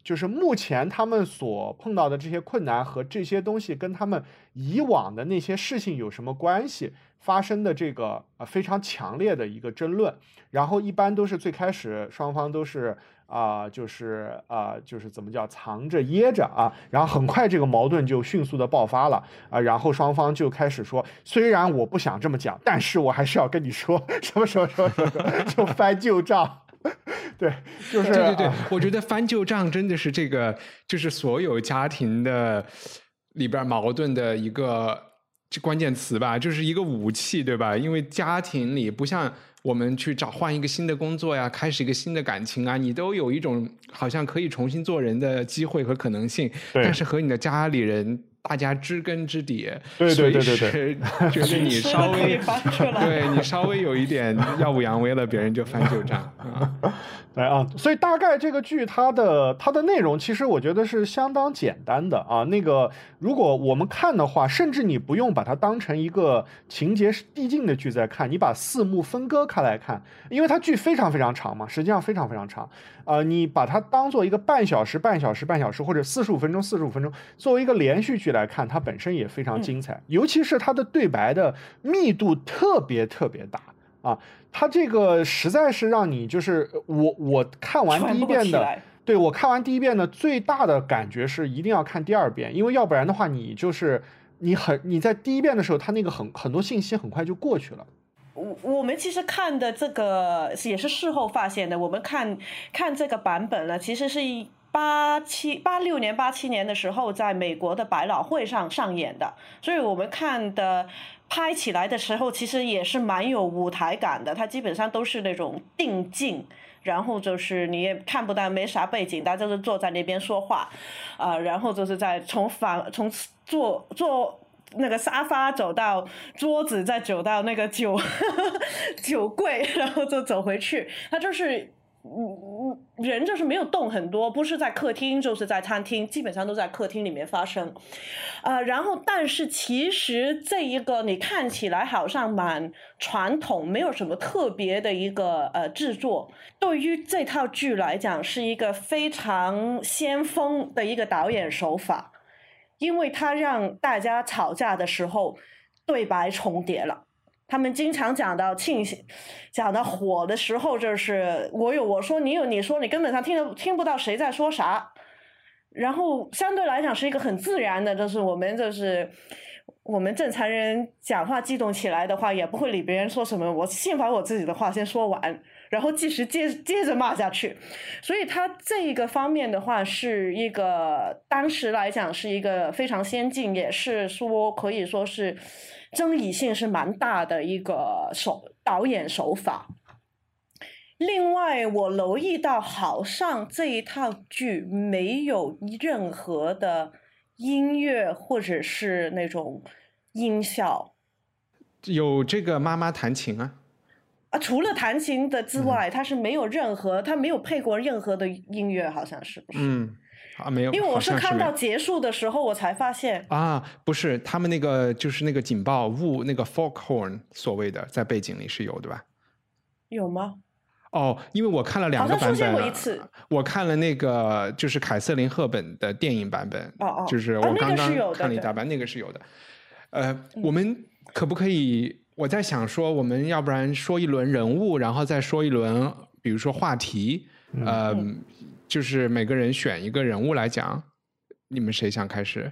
就是目前他们所碰到的这些困难和这些东西跟他们以往的那些事情有什么关系，发生的这个呃非常强烈的一个争论。然后一般都是最开始双方都是啊、呃，就是啊、呃，就是怎么叫藏着掖着啊，然后很快这个矛盾就迅速的爆发了啊、呃，然后双方就开始说，虽然我不想这么讲，但是我还是要跟你说什么什么什么什么，就翻旧账。对，就是对对对、 啊， 我觉得翻旧账真的是这个，就是所有家庭的里边矛盾的一个关键词吧，就是一个武器，对吧？因为家庭里不像我们去找换一个新的工作呀，开始一个新的感情啊，你都有一种好像可以重新做人的机会和可能性，但是和你的家里人大家知根知底， 对对对对对， 觉得你稍微对你稍微有一点耀武扬威了，别人就翻旧账啊。 对啊，所以大概这个剧它的它的内容其实我觉得是相当简单的啊。那个如果我们看的话，甚至你不用把它当成一个情节递进的剧在看，你把四幕分割开来看，因为它剧非常非常长嘛，实际上非常非常长。呃，你把它当做一个半小时、半小时、半小时或者四十五分钟、四十五分钟，作为一个连续剧来看，它本身也非常精彩，尤其是它的对白的密度特别特别大啊。他这个实在是让你就是我我看完第一遍的，对我看完第一遍的最大的感觉是一定要看第二遍，因为要不然的话你就是你很你在第一遍的时候，他那个很很多信息很快就过去了。 我我们其实看的这个也是事后发现的，我们看看这个版本呢，其实是一。八七八六年八七年的时候，在美国的百老汇上上演的，所以我们看的拍起来的时候，其实也是蛮有舞台感的。它基本上都是那种定镜，然后就是你也看不到没啥背景，大家就是坐在那边说话，啊、呃，然后就是在从房从坐坐。那个沙发走到桌子，再走到那个酒酒柜，然后就走回去。它就是嗯，人就是没有动很多，不是在客厅就是在餐厅，基本上都在客厅里面发生。呃，然后但是其实这一个你看起来好像蛮传统，没有什么特别的一个呃制作，对于这套剧来讲是一个非常先锋的一个导演手法，因为它让大家吵架的时候对白重叠了。他们经常讲到庆幸，讲到火的时候，就是我有我说，你有你说，你根本上听听不到谁在说啥。然后相对来讲是一个很自然的，就是我们就是我们正常人讲话激动起来的话，也不会理别人说什么，我先把我自己的话先说完，然后继续接接着骂下去。所以他这个方面的话，是一个当时来讲是一个非常先进，也是说可以说是争议性是蛮大的一个手导演手法。另外我留意到好像这一套剧没有任何的音乐或者是那种音效。 有这个妈妈弹琴啊啊，除了弹琴的之外，它、嗯、是没有任何，它没有配过任何的音乐，好像是不是？ 嗯，啊，没有， 因为我是看到结束的时候我才发现啊，不是，他们那个就是那个警报雾，那个 foghorn 所谓的在背景里是有的吧？ 有吗？ 哦，因为我看了两个版本，好像出现过一次。 我看了那个就是凯瑟琳·赫本的电影版本， 哦哦， 就是我刚刚看了一大半，那个是有的。呃， 嗯、 我们可不可以？我在想说，我们要不然说一轮人物，然后再说一轮，比如说话题，嗯、呃，嗯、就是每个人选一个人物来讲。你们谁想开始？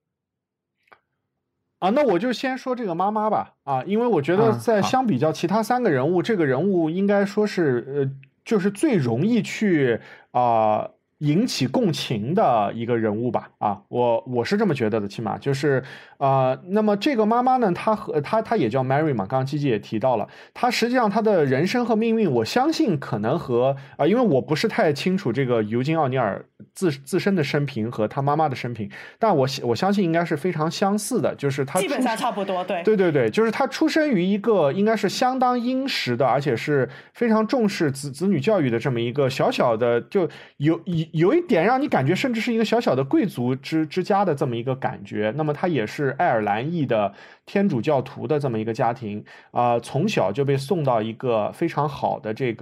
啊，那我就先说这个妈妈吧，啊，因为我觉得在相比较其他三个人物，啊、这个人物应该说是呃，就是最容易去啊、呃、引起共情的一个人物吧，啊，我我是这么觉得的，起码就是啊、呃，那么这个妈妈呢，她和她她也叫 Mary 嘛，刚刚基基也提到了，她实际上她的人生和命运，我相信可能和啊、呃，因为我不是太清楚这个尤金·奥尼尔自自身的生平和他妈妈的生平，但我我相信应该是非常相似的，就是他基本上差不多，对对对对，就是他出生于一个应该是相当殷实的，而且是非常重视子子女教育的这么一个小小的，就有有有一点让你感觉甚至是一个小小的贵族之之家的这么一个感觉。那么他也是爱尔兰裔的天主教徒的这么一个家庭啊、呃，从小就被送到一个非常好的这个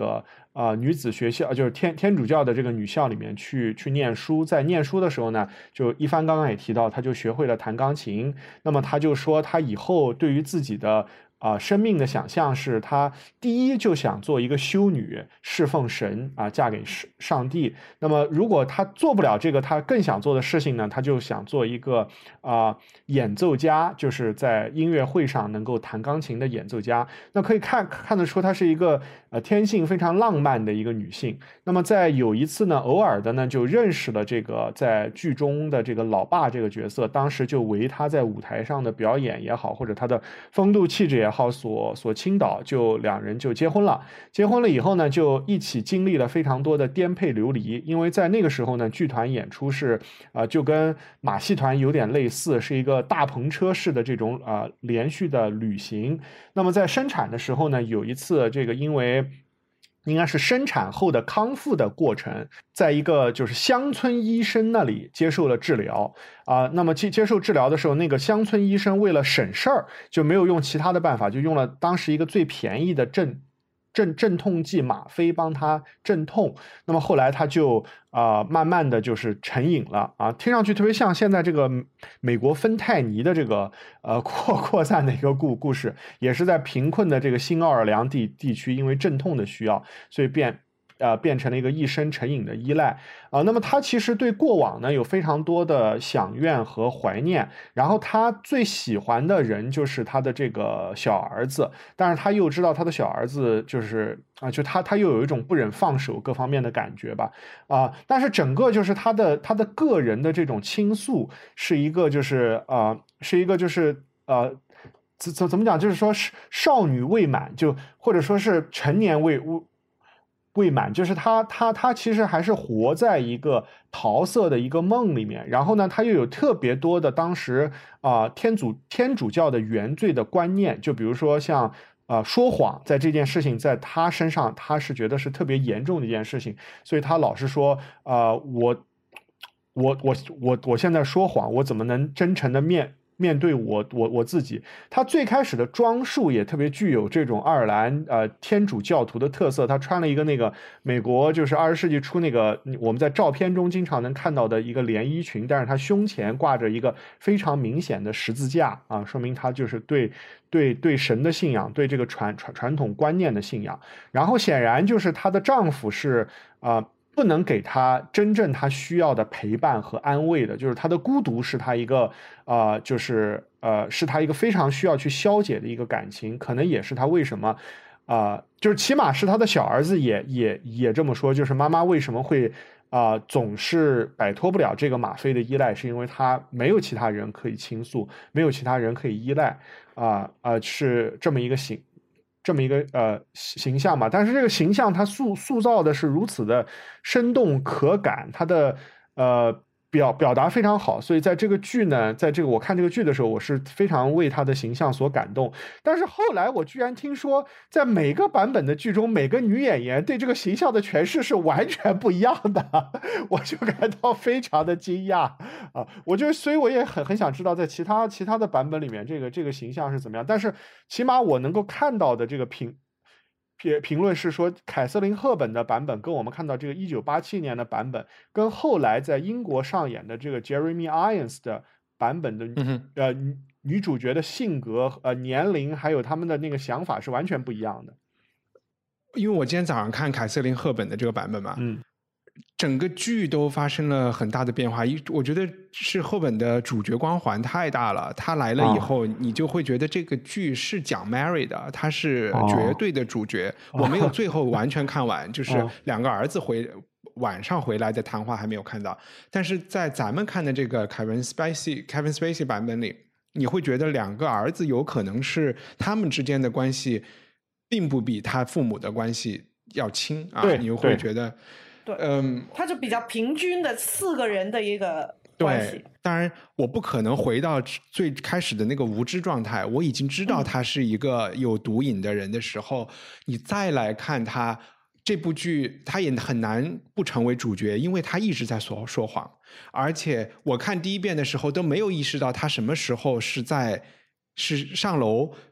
呃女子学校，就是天天主教的这个女校里面去去念书。在念书的时候呢，就一帆刚刚也提到，他就学会了弹钢琴。那么他就说，他以后对于自己的啊、呃，生命的想象是他第一就想做一个修女，侍奉神啊、呃，嫁给上帝。那么如果他做不了这个，他更想做的事情呢，他就想做一个啊、呃、演奏家，就是在音乐会上能够弹钢琴的演奏家。那可以看看得出，她是一个呃天性非常浪漫的一个女性。那么在有一次呢，偶尔的呢就认识了这个在剧中的这个老爸这个角色，当时就为他在舞台上的表演也好，或者他的风度气质也好。好所所倾倒，就两人就结婚了。结婚了以后呢，就一起经历了非常多的颠沛流离。因为在那个时候呢，剧团演出是啊、呃，就跟马戏团有点类似，是一个大篷车式的这种啊、呃、连续的旅行。那么在生产的时候呢，有一次这个因为应该是生产后的康复的过程，在一个就是乡村医生那里接受了治疗啊、呃。那么接接受治疗的时候，那个乡村医生为了省事儿，就没有用其他的办法，就用了当时一个最便宜的镇镇镇痛剂吗啡帮他镇痛。那么后来他就啊、呃、慢慢的就是成瘾了啊，听上去特别像现在这个美国芬太尼的这个呃扩扩散的一个故故事，也是在贫困的这个新奥尔良地地区，因为镇痛的需要，所以变。呃，变成了一个一生成瘾的依赖啊、呃。那么他其实对过往呢有非常多的想念和怀念，然后他最喜欢的人就是他的这个小儿子，但是他又知道他的小儿子就是啊、呃，就他他又有一种不忍放手各方面的感觉吧啊、呃。但是整个就是他的他的个人的这种倾诉是一个就是啊、呃，是一个就是呃。怎怎怎么讲？就是说，是少女未满，就或者说是成年未未满，就是他他他其实还是活在一个桃色的一个梦里面。然后呢，他又有特别多的当时啊、呃、天主天主教的原罪的观念，就比如说像啊、呃、说谎，在这件事情在他身上，他是觉得是特别严重的一件事情，所以他老是说啊、呃、我我我我我现在说谎，我怎么能真诚的面。面对我我我自己，他最开始的装束也特别具有这种爱尔兰呃天主教徒的特色。他穿了一个那个美国就是二十世纪初那个我们在照片中经常能看到的一个连衣裙，但是他胸前挂着一个非常明显的十字架啊，说明他就是对对对神的信仰，对这个传传传统观念的信仰。然后显然就是她的丈夫是啊。呃不能给他真正他需要的陪伴和安慰的，就是他的孤独是他一个呃，就是呃，是他一个非常需要去消解的一个感情，可能也是他为什么啊、呃，就是起码是他的小儿子也也也这么说，就是妈妈为什么会啊、呃、总是摆脱不了这个吗啡的依赖，是因为他没有其他人可以倾诉，没有其他人可以依赖啊啊、呃呃，是这么一个形。这么一个呃形象吧，但是这个形象它塑塑造的是如此的生动可感，它的呃表表达非常好，所以在这个剧呢，在这个我看这个剧的时候，我是非常为他的形象所感动。但是后来我居然听说，在每个版本的剧中，每个女演员对这个形象的诠释是完全不一样的，我就感到非常的惊讶啊！我就所以我也很很想知道，在其他其他的版本里面，这个这个形象是怎么样。但是起码我能够看到的这个评。评论是说，凯瑟琳·赫本的版本跟我们看到这个一九八七年的版本，跟后来在英国上演的这个 Jeremy Irons 的版本的、嗯、呃女主角的性格、呃年龄，还有他们的那个想法是完全不一样的。 因为我今天早上看凯瑟琳·赫本的这个版本嘛， 嗯。 整个剧都发生了很大的变化，我觉得是赫本的主角光环太大了，他来了以后、哦、你就会觉得这个剧是讲 Mary 的，他是绝对的主角、哦、我没有最后完全看完、哦、就是两个儿子回晚上回来的谈话还没有看到，但是在咱们看的这个 Kevin Spacey Kevin Spacey 版本里，你会觉得两个儿子有可能是他们之间的关系并不比他父母的关系要亲啊，你会觉得对，嗯，他就比较平均的四个人的一个关系。 对，当然我不可能回到最开始的那个无知状态，我已经知道他是一个有毒瘾的人的时候、嗯、你再来看他这部剧，他也很难不成为主角，因为他一直在说说谎，而且我看第一遍的时候都没有意识到他什么时候是在是上楼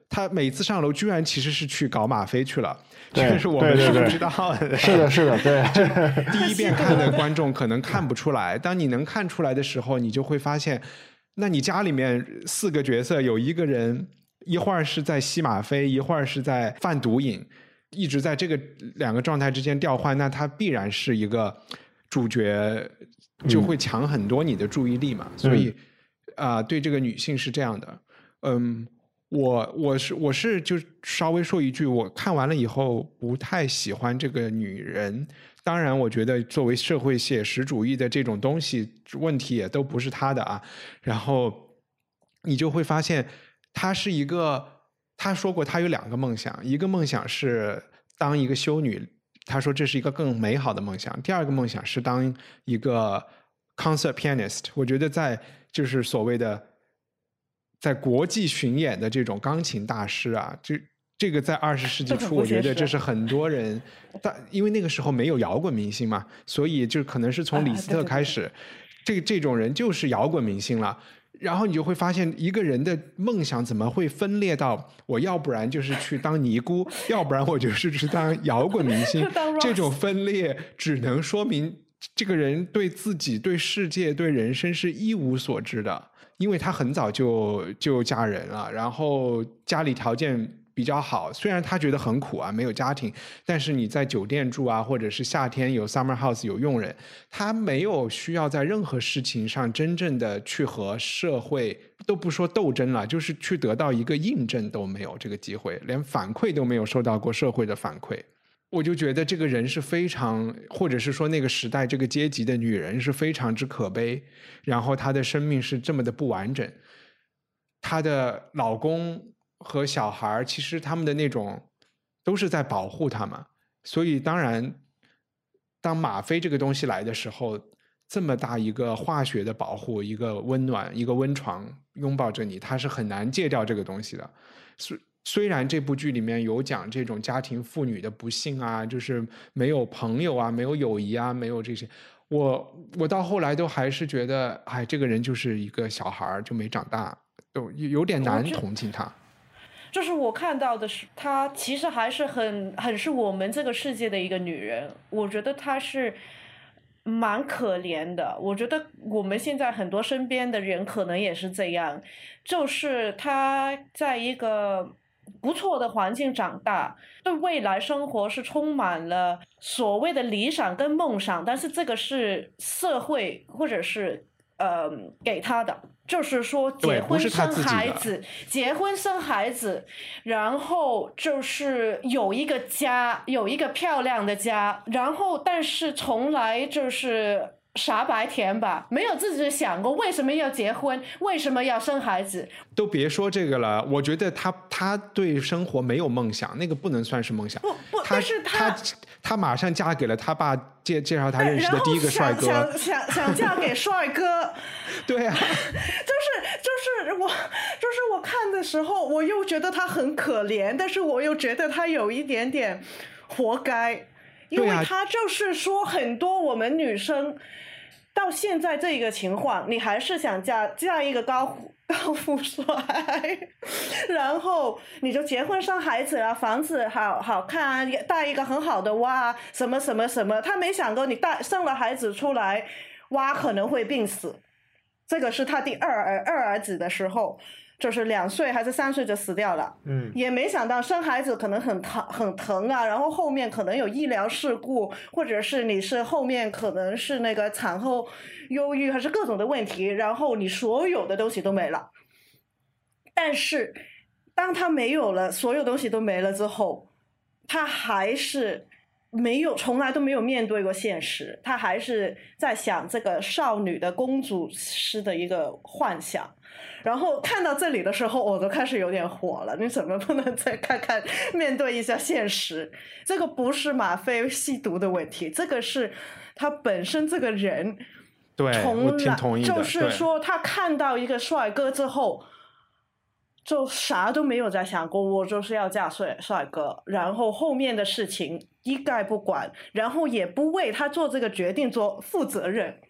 他每次上楼居然其实是去搞吗啡去了， 对， 这是我们是不知道的。 是的，是的，对。 第一遍看的观众可能看不出来，当你能看出来的时候，你就会发现，那你家里面四个角色有一个人一会儿是在吸吗啡，一会儿是在贩毒瘾，一直在这个两个状态之间调换，那他必然是一个主角，就会抢很多你的注意力嘛。嗯、所以啊、呃，对这个女性是这样的，嗯。我我是我是就稍微说一句，我看完了以后不太喜欢这个女人。当然我觉得作为社会写实主义的这种东西，问题也都不是她的啊。然后你就会发现她是一个，她说过她有两个梦想，一个梦想是当一个修女，她说这是一个更美好的梦想，第二个梦想是当一个 concert pianist。 我觉得在就是所谓的在国际巡演的这种钢琴大师啊，这这个在二十世纪初，我觉得这是很多人，但因为那个时候没有摇滚明星嘛，所以就可能是从李斯特开始，啊、对对对，这这种人就是摇滚明星了。然后你就会发现，一个人的梦想怎么会分裂到我要不然就是去当尼姑，要不然我就是去当摇滚明星？这种分裂只能说明这个人对自己、对世界、对人生是一无所知的。因为她很早就就嫁人了，然后家里条件比较好，虽然她觉得很苦啊，没有家庭，但是你在酒店住啊，或者是夏天有 summer house 有佣人，她没有需要在任何事情上真正的去和社会，都不说斗争了，就是去得到一个印证都没有这个机会，连反馈都没有受到过社会的反馈。我就觉得这个人是非常，或者是说那个时代这个阶级的女人是非常之可悲，然后她的生命是这么的不完整，她的老公和小孩其实他们的那种都是在保护她嘛，所以当然当吗啡这个东西来的时候，这么大一个化学的保护，一个温暖，一个温床拥抱着你，她是很难戒掉这个东西的。虽然这部剧里面有讲这种家庭妇女的不幸啊，就是没有朋友啊，没有友谊啊，没有这些，我我到后来都还是觉得，哎，这个人就是一个小孩，就没长大，都有点难同情他。 就是我看到的是，她其实还是很很是我们这个世界的一个女人，我觉得她是蛮可怜的。我觉得我们现在很多身边的人可能也是这样，就是她在一个不错的环境长大，对未来生活是充满了所谓的理想跟梦想，但是这个是社会或者是呃给他的，就是说结婚生孩子，结婚生孩子，然后就是有一个家，有一个漂亮的家，然后但是从来就是傻白甜吧，没有自己想过为什么要结婚，为什么要生孩子。 都别说这个了，我觉得他他对生活没有梦想，那个不能算是梦想。 不不， 他但是他他他马上嫁给了他爸介介绍他认识的第一个帅哥， 想想想嫁给帅哥。 对啊， 就是就是我就是我看的时候，我又觉得他很可怜，但是我又觉得他有一点点活该，因为他就是说很多我们女生到现在这个情况，你还是想嫁嫁一个高高富帅，然后你就结婚生孩子啊，房子好好看啊，带一个很好的娃，什么什么什么，他没想过你带生了孩子出来，娃可能会病死。这个是他第二儿二儿子的时候，就是两岁还是三岁就死掉了，嗯，也没想到生孩子可能很疼很疼啊，然后后面可能有医疗事故，或者是你是后面可能是那个产后忧郁还是各种的问题，然后你所有的东西都没了。但是当他没有了，所有东西都没了之后，他还是没有，从来都没有面对过现实，他还是在想这个少女的公主式的一个幻想。然后看到这里的时候，我都开始有点火了，你怎么不能再看看面对一下现实？这个不是吗啡吸毒的问题，这个是他本身这个人， 对，我挺同意的， 就是说他看到一个帅哥之后就啥都没有再想过，我就是要嫁帅帅哥，然后后面的事情一概不管，然后也不为他做这个决定做负责任。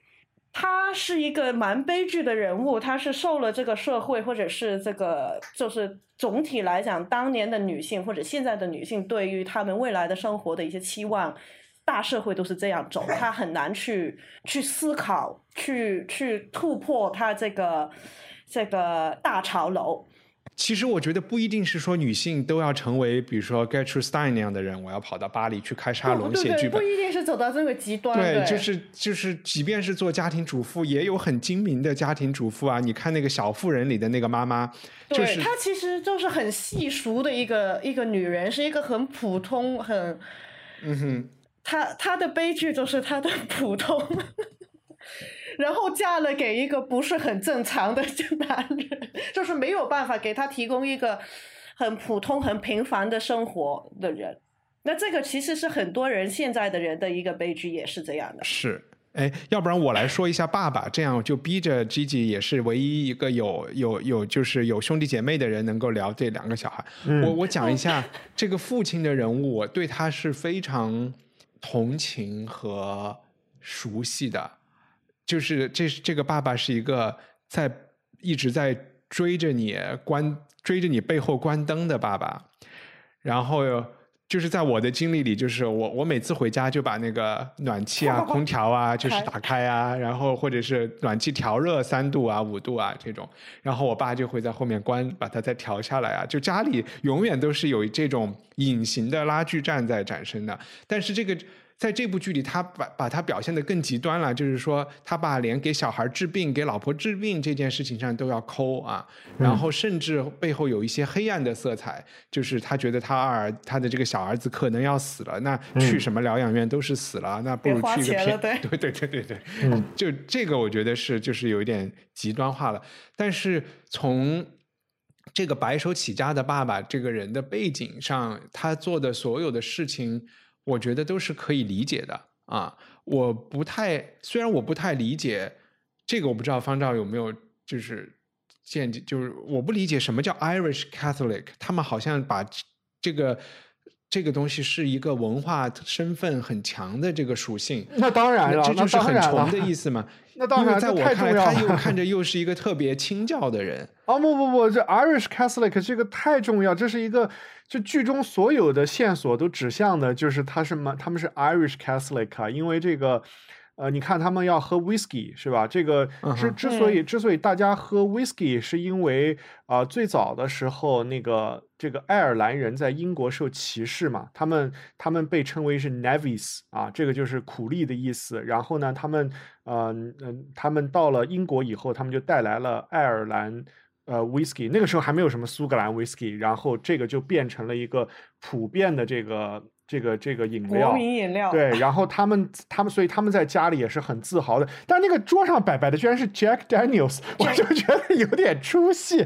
他是一个蛮悲剧的人物，他是受了这个社会或者是这个就是总体来讲当年的女性或者现在的女性对于他们未来的生活的一些期望，大社会都是这样走，他很难去去思考去去突破他这个这个大潮流。 其实我觉得不一定是说女性都要成为比如说 Gertrude Stein 那样的人，我要跑到巴黎去开沙龙写剧本， 不一定是走到这个极端。 对， 对就是就是即便是做家庭主妇也有很精明的家庭主妇啊，你看那个小妇人里的那个妈妈，就是、 对，她其实就是很细熟的一个一个女人，是一个很普通很嗯哼， 她她的悲剧就是她的普通然后嫁了给一个不是很正常的男人，就是没有办法给他提供一个很普通很平凡的生活的人。那这个其实是很多人现在的人的一个悲剧，也是这样的。 是，哎，要不然我来说一下爸爸，这样就逼着 Gigi 也是唯一一个有有有就是有兄弟姐妹的人能够聊这两个小孩。嗯、我我讲一下这个父亲的人物，我对他是非常同情和熟悉的。就是这这个爸爸是一个在一直在追着你关追着你背后关灯的爸爸，然后就是在我的经历里，就是我我每次回家就把那个暖气啊、空调啊就是打开啊，然后或者是暖气调热三度啊、五度啊这种，然后我爸就会在后面关，把它再调下来啊，就家里永远都是有这种隐形的拉锯战在产生的，但是这个。在这部剧里他把把他表现得更极端了，就是说他把连给小孩治病给老婆治病这件事情上都要抠啊，然后甚至背后有一些黑暗的色彩，就是他觉得他儿他的这个小儿子可能要死了，那去什么疗养院都是死了，那不如去一个偏对对对对对，嗯，就这个我觉得是就是有一点极端化了，但是从这个白手起家的爸爸这个人的背景上，他做的所有的事情我觉得都是可以理解的啊！我不太，虽然我不太理解这个，我不知道方丈有没有就是见解，就是我不理解什么叫 Irish Catholic， 他们好像把这个这个东西是一个文化身份很强的这个属性。 那当然了， 这就是很崇的意思嘛。 那当然， 因为在我看来，他又看着又是一个特别清教的人。 哦不不不，这 Irish Catholic 这个太重要，这是一个。就剧中所有的线索都指向的就是他是他们是 Irish Catholic 啊，因为这个呃，你看他们要喝 whisky 是吧？这个之之所以之所以大家喝 whisky 是因为啊、呃，最早的时候那个这个爱尔兰人在英国受歧视嘛，他们他们被称为是 navvies 啊，这个就是苦力的意思。然后呢，他们呃嗯，他们到了英国以后，他们就带来了爱尔兰。呃 ，whisky 那个时候还没有什么苏格兰 whisky， 然后这个就变成了一个普遍的这个这个这个饮料， 国民饮料。 对，然后他们他们所以他们在家里也是很自豪的，但那个桌上摆摆的居然是 Jack Daniels， 我就觉得有点出戏。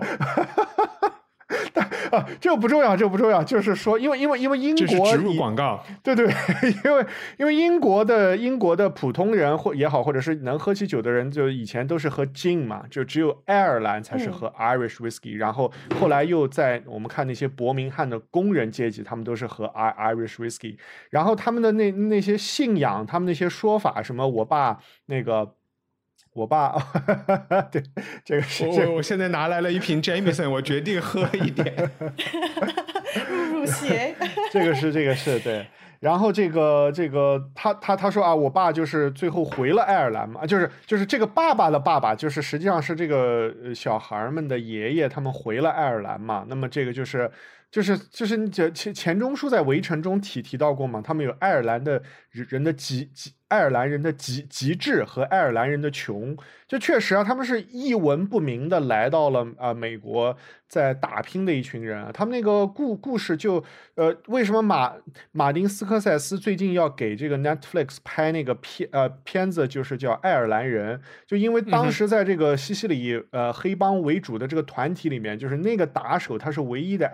但啊，这个不重要，这个不重要，就是说，因为因为因为英国这是植入广告， 对对，因为因为英国的英国的普通人或也好，或者是能喝起酒的人，就以前都是喝 gin 嘛，就只有爱尔兰才是喝 Irish whiskey，、嗯、然后后来又在我们看那些伯明翰的工人阶级，他们都是喝 Irish whiskey， 然后他们的那那些信仰，他们那些说法，什么我爸那个。我爸，对，这个是我我现在拿来了一瓶 Jameson， 我决定喝一点， 入邪。 这个是这个是对，然后这个这个他他他说啊，我爸就是最后回了爱尔兰嘛，就是就是这个爸爸的爸爸，就是实际上是这个小孩们的爷爷，他们回了爱尔兰嘛，那么这个就是。就是就是钱钱钟书在《围城》中提提到过嘛，他们有爱尔兰的人的极极爱尔兰人的极极致和爱尔兰人的穷，就确实啊，他们是一文不名的来到了啊、呃、美国，在打拼的一群人啊。他们那个故故事就呃，为什么马马丁斯科塞斯最近要给这个 Netflix 拍那个片呃片子，就是叫《爱尔兰人》，就因为当时在这个西西里呃黑帮为主的这个团体里面，就是那个打手他是唯一的爱尔兰。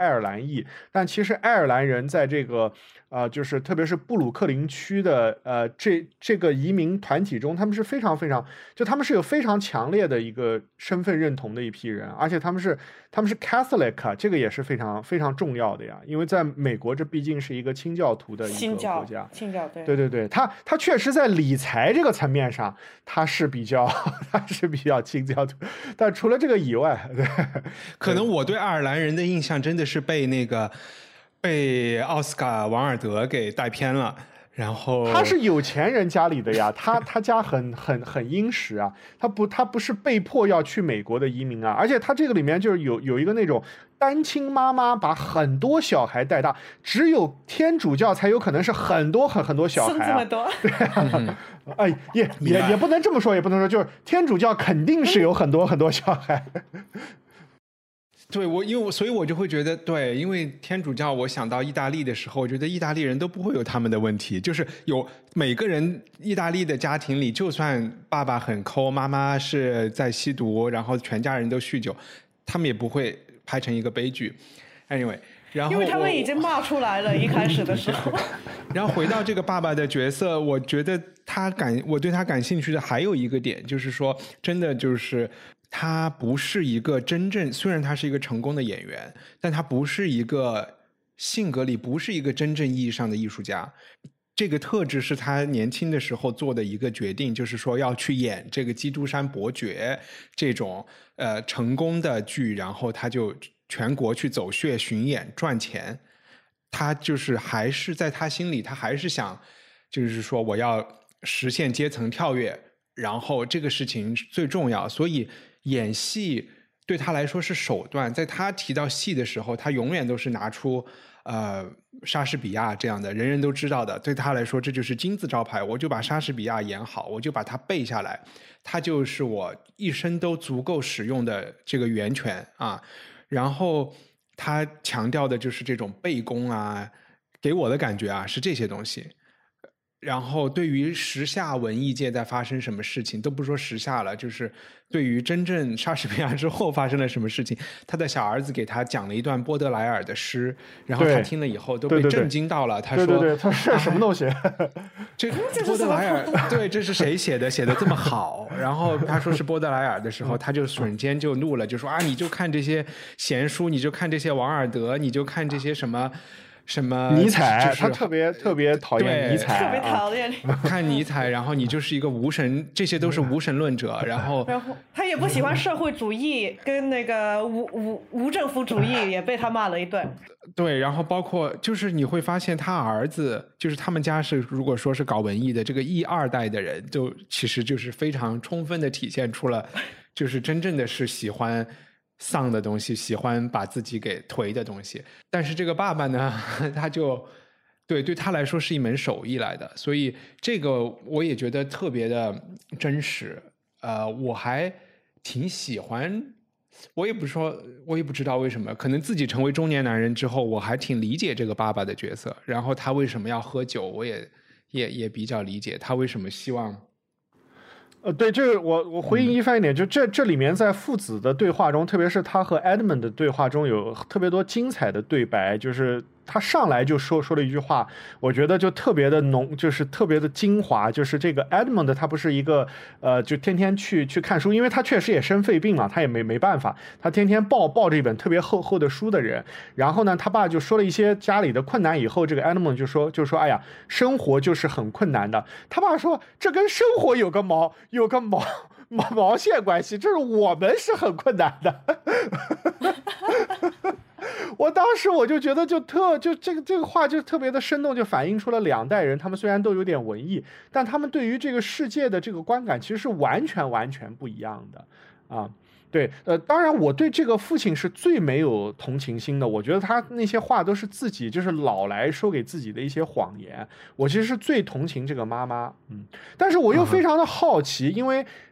含义，但其实爱尔兰人在这个呃，就是特别是布鲁克林区的呃这这个移民团体中，他们是非常非常就他们是有非常强烈的一个身份认同的一批人，而且他们是他们是 Catholic， 这个也是非常非常重要的呀，因为在美国这毕竟是一个清教徒的一个国家， 清教对对对对，他他确实在理财这个层面上他是比较他是比较清教徒，但除了这个以外，对， 可能我对爱尔兰人的印象真的是被那个被奥斯卡王尔德给带偏了。然后他是有钱人家里的呀，他他家很很很殷实啊，他不他不是被迫要去美国的移民啊，而且他这个里面就是有有一个那种单亲妈妈把很多小孩带大，只有天主教才有可能是很多很很多小孩、啊， 这么多， 对、啊，哎、嗯、也也也不能这么说，也不能说就是天主教肯定是有很多很多小孩。 对我，因为我所以我就会觉得，对，因为天主教，我想到意大利的时候，我觉得意大利人都不会有他们的问题，就是有每个人意大利的家庭里，就算爸爸很抠，妈妈是在吸毒，然后全家人都酗酒，他们也不会拍成一个悲剧。Anyway， 然后因为他们已经骂出来了，一开始的时候。 然后回到这个爸爸的角色，我觉得他感，我对他感兴趣的还有一个点，就是说，真的就是。他不是一个真正，虽然他是一个成功的演员，但他不是一个性格里不是一个真正意义上的艺术家。这个特质是他年轻的时候做的一个决定，就是说要去演这个《基督山伯爵》这种呃成功的剧，然后他就全国去走穴巡演赚钱。他就是还是在他心里，他还是想，就是说我要实现阶层跳跃，然后这个事情最重要，所以。演戏对他来说是手段，在他提到戏的时候，他永远都是拿出呃莎士比亚这样的人人都知道的，对他来说这就是金字招牌，我就把莎士比亚演好，我就把它背下来，它就是我一生都足够使用的这个源泉啊。然后他强调的就是这种背功啊，给我的感觉啊是这些东西。然后对于时下文艺界在发生什么事情，都不说时下了，就是对于真正莎士比亚之后发生了什么事情，他的小儿子给他讲了一段波德莱尔的诗，然后他听了以后都被震惊到了。他说：“ 对对对，他是什么东西？ 这波德莱尔，对，这是谁写的？写的这么好？”然后他说是波德莱尔的时候，他就瞬间就怒了，就说：“啊，你就看这些闲书，你就看这些王尔德，你就看这些什么。”什么尼采、 就是、 他特别特别讨厌尼采， 特别讨厌、 啊、看尼采，然后你就是一个无神，这些都是无神论者，然后然后他也不喜欢社会主义跟那个无无无政府主义，也被他骂了一顿。 对，然后包括就是你会发现他儿子，就是他们家是如果说是搞文艺的这个一二代的人，就其实就是非常充分的体现出了，就是真正的是喜欢。丧的东西，喜欢把自己给颓的东西，但是这个爸爸呢，他就对对他来说是一门手艺来的，所以这个我也觉得特别的真实。呃，我还挺喜欢，我也不说，我也不知道为什么，可能自己成为中年男人之后，我还挺理解这个爸爸的角色。然后他为什么要喝酒，我也也也比较理解他为什么希望。 呃，对，这个我我回应一番一点，就这这里面在父子的对话中，特别是他和 Edmund 的对话中，有特别多精彩的对白，就是他上来就说说了一句话，我觉得就特别的浓，就是特别的精华，就是这个 Edmund 他不是一个呃，就天天去去看书，因为他确实也生肺病嘛，他也没没办法，他天天抱抱着一本特别厚厚的书的人，然后呢，他爸就说了一些家里的困难以后，这个 Edmund 就说就说哎呀，生活就是很困难的，他爸说这跟生活有个毛。有个毛毛毛线关系，就是我们是很困难的。我当时我就觉得就特就这个这个话就特别的生动，就反映出了两代人他们虽然都有点文艺，但他们对于这个世界的这个观感其实是完全完全不一样的啊。对，呃，当然我对这个父亲是最没有同情心的，我觉得他那些话都是自己就是老来说给自己的一些谎言，我其实是最同情这个妈妈，嗯，但是我又非常的好奇，因为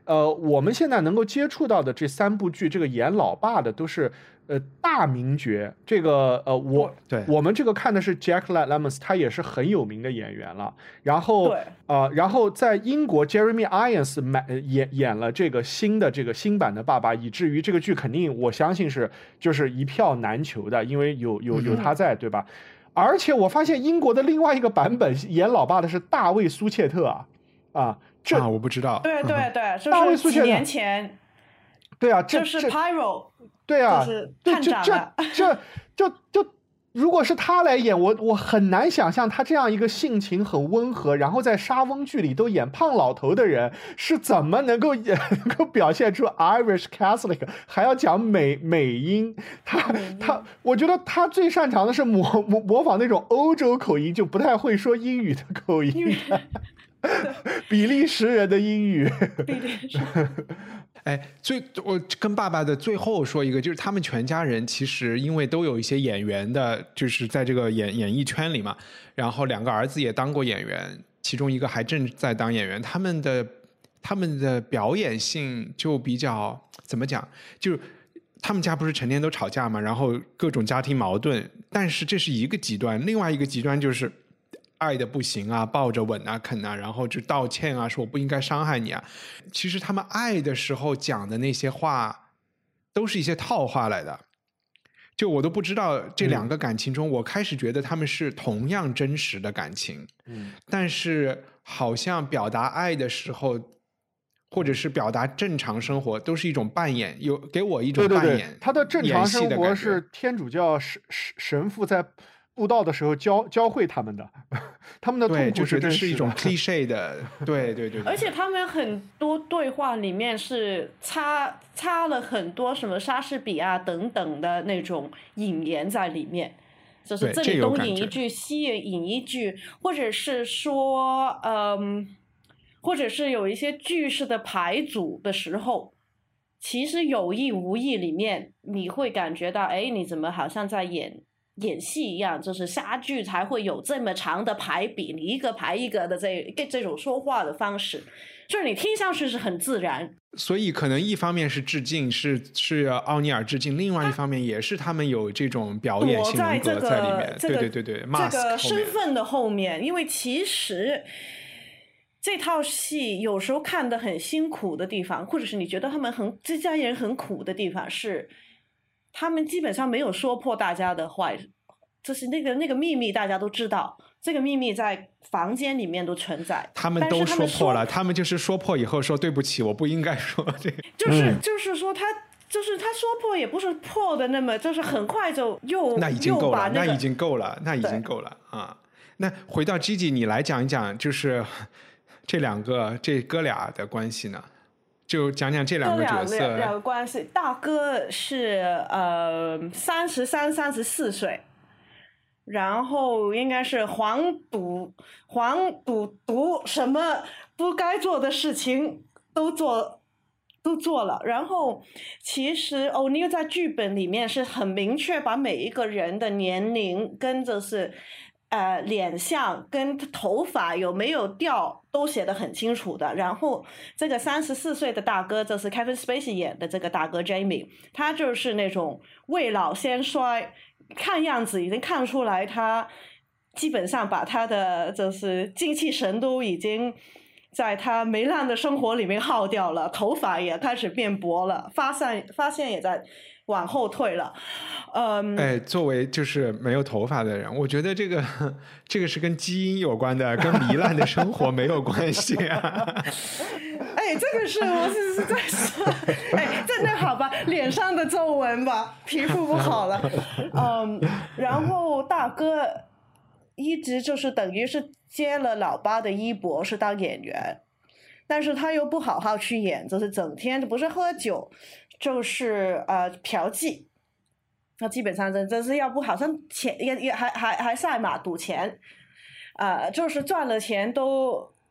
呃，我们现在能够接触到的这三部剧，这个演老爸的都是呃大名角。这个呃，我对我们这个看的是 Jack Lemmons， 他也是很有名的演员了。然后对呃，然后在英国 Jeremy Irons 买演演了这个新的这个新版的爸爸，以至于这个剧肯定我相信是就是一票难求的，因为有有有他在，对吧？而且我发现英国的另外一个版本演老爸的是大卫苏切特啊啊。这啊，我不知道。 对对对， 大卫苏切特就是几年前， 对啊，这就是 Pyro， 对啊， 就是对探长这了。 这这就就，如果是他来演，我我很难想象他这样一个性情很温和，然后在莎翁剧里都演胖老头的人，是怎么能够演能够表现出 Irish Catholic， 还要讲美美音。他他，我觉得他最擅长的是模模模仿那种欧洲口音，就不太会说英语的口音。比利时人的英语。 比利时。 哎，最我跟爸爸的最后说一个，就是他们全家人其实因为都有一些演员的，就是在这个演演艺圈里嘛，然后两个儿子也当过演员，其中一个还正在当演员，他们的他们的表演性就比较怎么讲，就他们家不是成天都吵架嘛，然后各种家庭矛盾，但是这是一个极端，另外一个极端就是爱的不行啊，抱着吻啊啃啊，然后就道歉啊，说我不应该伤害你啊。其实他们爱的时候讲的那些话都是一些套话来的，就我都不知道这两个感情中、嗯、我开始觉得他们是同样真实的感情、嗯、但是好像表达爱的时候或者是表达正常生活都是一种扮演，有给我一种扮演。 对对对，他的正常生活是天主教神神父在布道的时候教教会他们的，他们的痛苦是真实的， 就是一种 cliché 的，对对 对, 对。 而且他们很多对话里面是插插了很多什么莎士比亚等等的那种引言在里面，就是这里东引一句西引一句，或者是说嗯，或者是有一些句式的排组的时候，其实有意无意里面你会感觉到，哎，你怎么好像在演演戏一样，就是莎剧才会有这么长的排比，你一个排一个的这这种说话的方式，就是你听上去是很自然。 所以可能一方面是致敬，是是奥尼尔致敬，另外一方面也是他们有这种表演性人格在里面。 这个、 对对对对， 这个身份的后面，因为其实这套戏有时候看得很辛苦的地方，或者是你觉得他们很这家人很苦的地方是。他们基本上没有说破大家的坏，就是那个那个秘密大家都知道，这个秘密在房间里面都存在。 他们都说破了，他们就是说破以后说对不起，我不应该说这个。 就是、嗯、就是说他就是他说破也不是破的那么，就是很快就又那已经够了、 那個， 那已经够了，那已经够了啊！那回到 Gigi， 你来讲一讲，就是这两个这哥俩的关系呢？就讲讲这两个角色。 两, 两个关系，大哥是呃三十三、三十四岁，然后应该是黄赌黄赌毒什么不该做的事情都做都做了。然后其实欧尼尔在剧本里面是很明确把每一个人的年龄跟着是。呃，脸相跟头发有没有掉都写得很清楚的。然后这个三十四岁的大哥，就是 Kevin Spacey 演的这个大哥 Jamie， 他就是那种未老先衰，看样子已经看出来他基本上把他的就是精气神都已经在他糜烂的生活里面耗掉了，头发也开始变薄了，发现发现也在往后退了。嗯， 哎，作为就是没有头发的人，我觉得这个这个是跟基因有关的，跟糜烂的生活没有关系啊。 哎，这个是我只是在说，哎，真的好吧，脸上的皱纹吧，皮肤不好了。嗯，然后大哥一直就是等于是接了老爸的衣钵，是当演员，但是他又不好好去演，就是整天不是喝酒就是呃嫖妓。那基本上真真是要不好像钱也也还还还赛马赌钱，呃，就是赚了钱都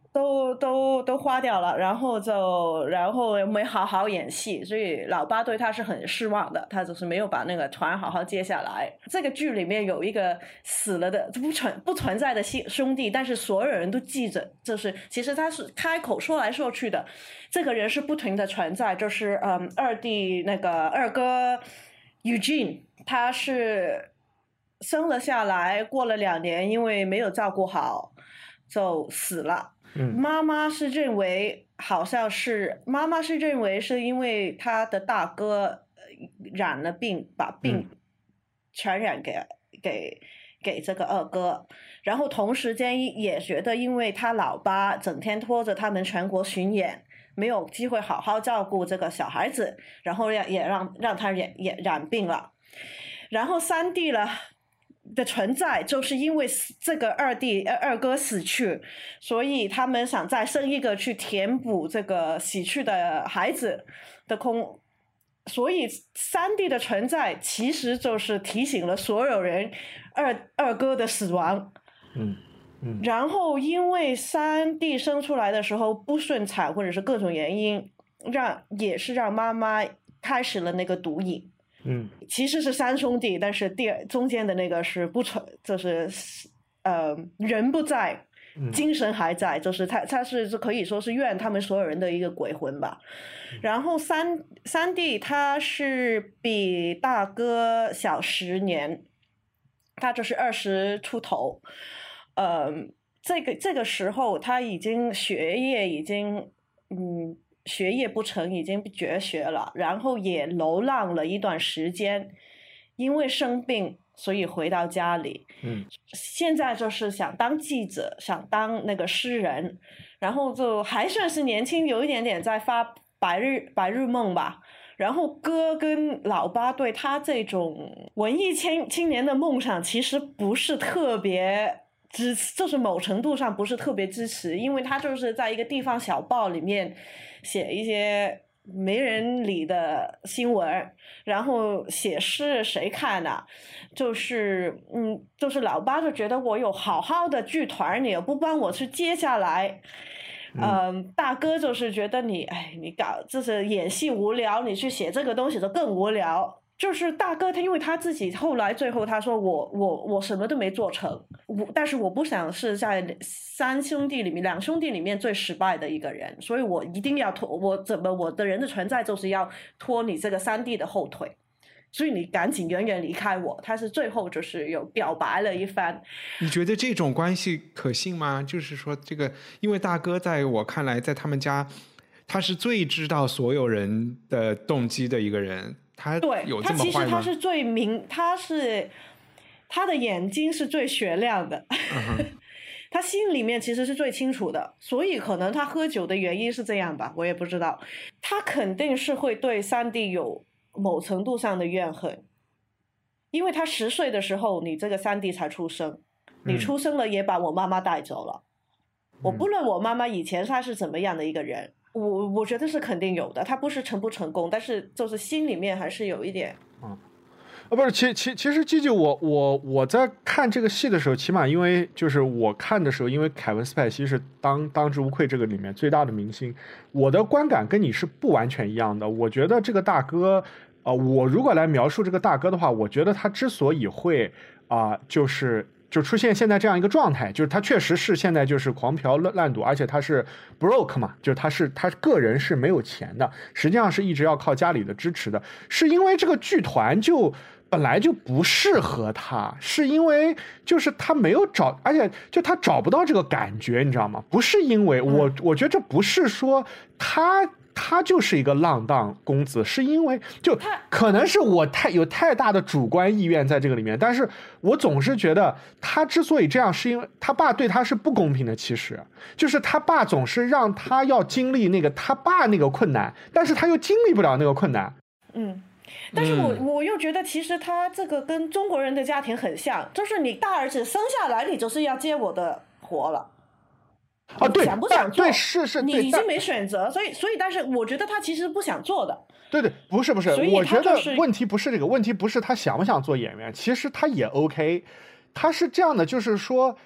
都都都花掉了，然后就然后没好好演戏，所以老八对他是很失望的，他就是没有把那个船好好接下来。这个剧里面有一个死了的不存不存在的兄弟，但是所有人都记着，就是其实他是开口说来说去的，这个人是不停的存在，就是嗯二弟那个二哥 Eugene， 他是生了下来，过了两年因为没有照顾好就死了。嗯、妈妈是认为好像是妈妈是认为是因为他的大哥染了病，把病传染给、嗯、给给这个二哥，然后同时间也觉得因为他老爸整天拖着他们全国巡演，没有机会好好照顾这个小孩子，然后也让让他也也染病了。然后三弟了的存在就是因为这个二弟二哥死去，所以他们想再生一个去填补这个死去的孩子的空，所以三弟的存在其实就是提醒了所有人二二哥的死亡。 嗯嗯， 然后因为三弟生出来的时候不顺产或者是各种原因，让也是让妈妈开始了那个毒瘾。 嗯， 其实是三兄弟，但是第二中间的那个是不存，就是呃人不在，精神还在，嗯、就是他他是可以说是怨他们所有人的一个鬼魂吧。嗯、然后三三弟他是比大哥小十年，他就是二十出头，呃，这个这个时候他已经学业已经嗯。学业不成，已经绝学了，然后也流浪了一段时间，因为生病所以回到家里。 嗯， 现在就是想当记者，想当那个诗人，然后就还算是年轻，有一点点在发白日白日梦吧。然后哥跟老八对他这种文艺青青年的梦想其实不是特别支持，就是某程度上不是特别支持，因为他就是在一个地方小报里面写一些没人理的新闻，然后写诗谁看啊？就是嗯，就是老八就觉得我有好好的剧团，你又不帮我去接下来。嗯、呃，大哥就是觉得你，哎，你搞就是演戏无聊，你去写这个东西就更无聊。就是大哥他因为他自己后来最后他说我我我什么都没做成，我但是我不想是在三兄弟里面两兄弟里面最失败的一个人，所以我一定要拖我怎么我的人的存在就是要拖你这个三弟的后腿，所以你赶紧远远离开我。他是最后就是有表白了一番。 你觉得这种关系可信吗？就是说这个因为大哥在我看来在他们家他是最知道所有人的动机的一个人，他有这么坏吗？对，他其实他是最明，他是他的眼睛是最雪亮的， uh-huh. 他心里面其实是最清楚的，所以可能他喝酒的原因是这样吧，我也不知道。他肯定是会对三弟有某程度上的怨恨，因为他十岁的时候你这个三弟才出生，你出生了也把我妈妈带走了、嗯、我不论我妈妈以前她是怎么样的一个人，我我觉得是肯定有的，他不是成不成功，但是就是心里面还是有一点。 嗯，啊不是，其其其实季季，我我我在看这个戏的时候，起码因为就是我看的时候，因为凯文斯派西是当当之无愧这个里面最大的明星，我的观感跟你是不完全一样的。我觉得这个大哥，呃，我如果来描述这个大哥的话，我觉得他之所以会啊、呃，就是。就出现现在这样一个状态，就是他确实是现在就是狂嫖滥赌，而且他是 broke 嘛，就是他是他个人是没有钱的，实际上是一直要靠家里的支持的，是因为这个剧团就本来就不适合他，是因为就是他没有找，而且就他找不到这个感觉，你知道吗？不是因为我我觉得这不是说他。他就是一个浪荡公子，是因为就可能是我太有太大的主观意愿在这个里面，但是我总是觉得他之所以这样，是因为他爸对他是不公平的。其实就是他爸总是让他要经历那个他爸那个困难，但是他又经历不了那个困难。 嗯，但是我我又觉得其实他这个跟中国人的家庭很像，就是你大儿子生下来，你就是要接我的活了。 啊，对， 想不想做？ 对，是是， 你已经没选择，所以所以，但是我觉得他其实不想做的。 对对，不是不是， 所以我觉得就是问题不是这个，问题不是他想不想做演员，其实他也 OK， 他是这样的，就是说，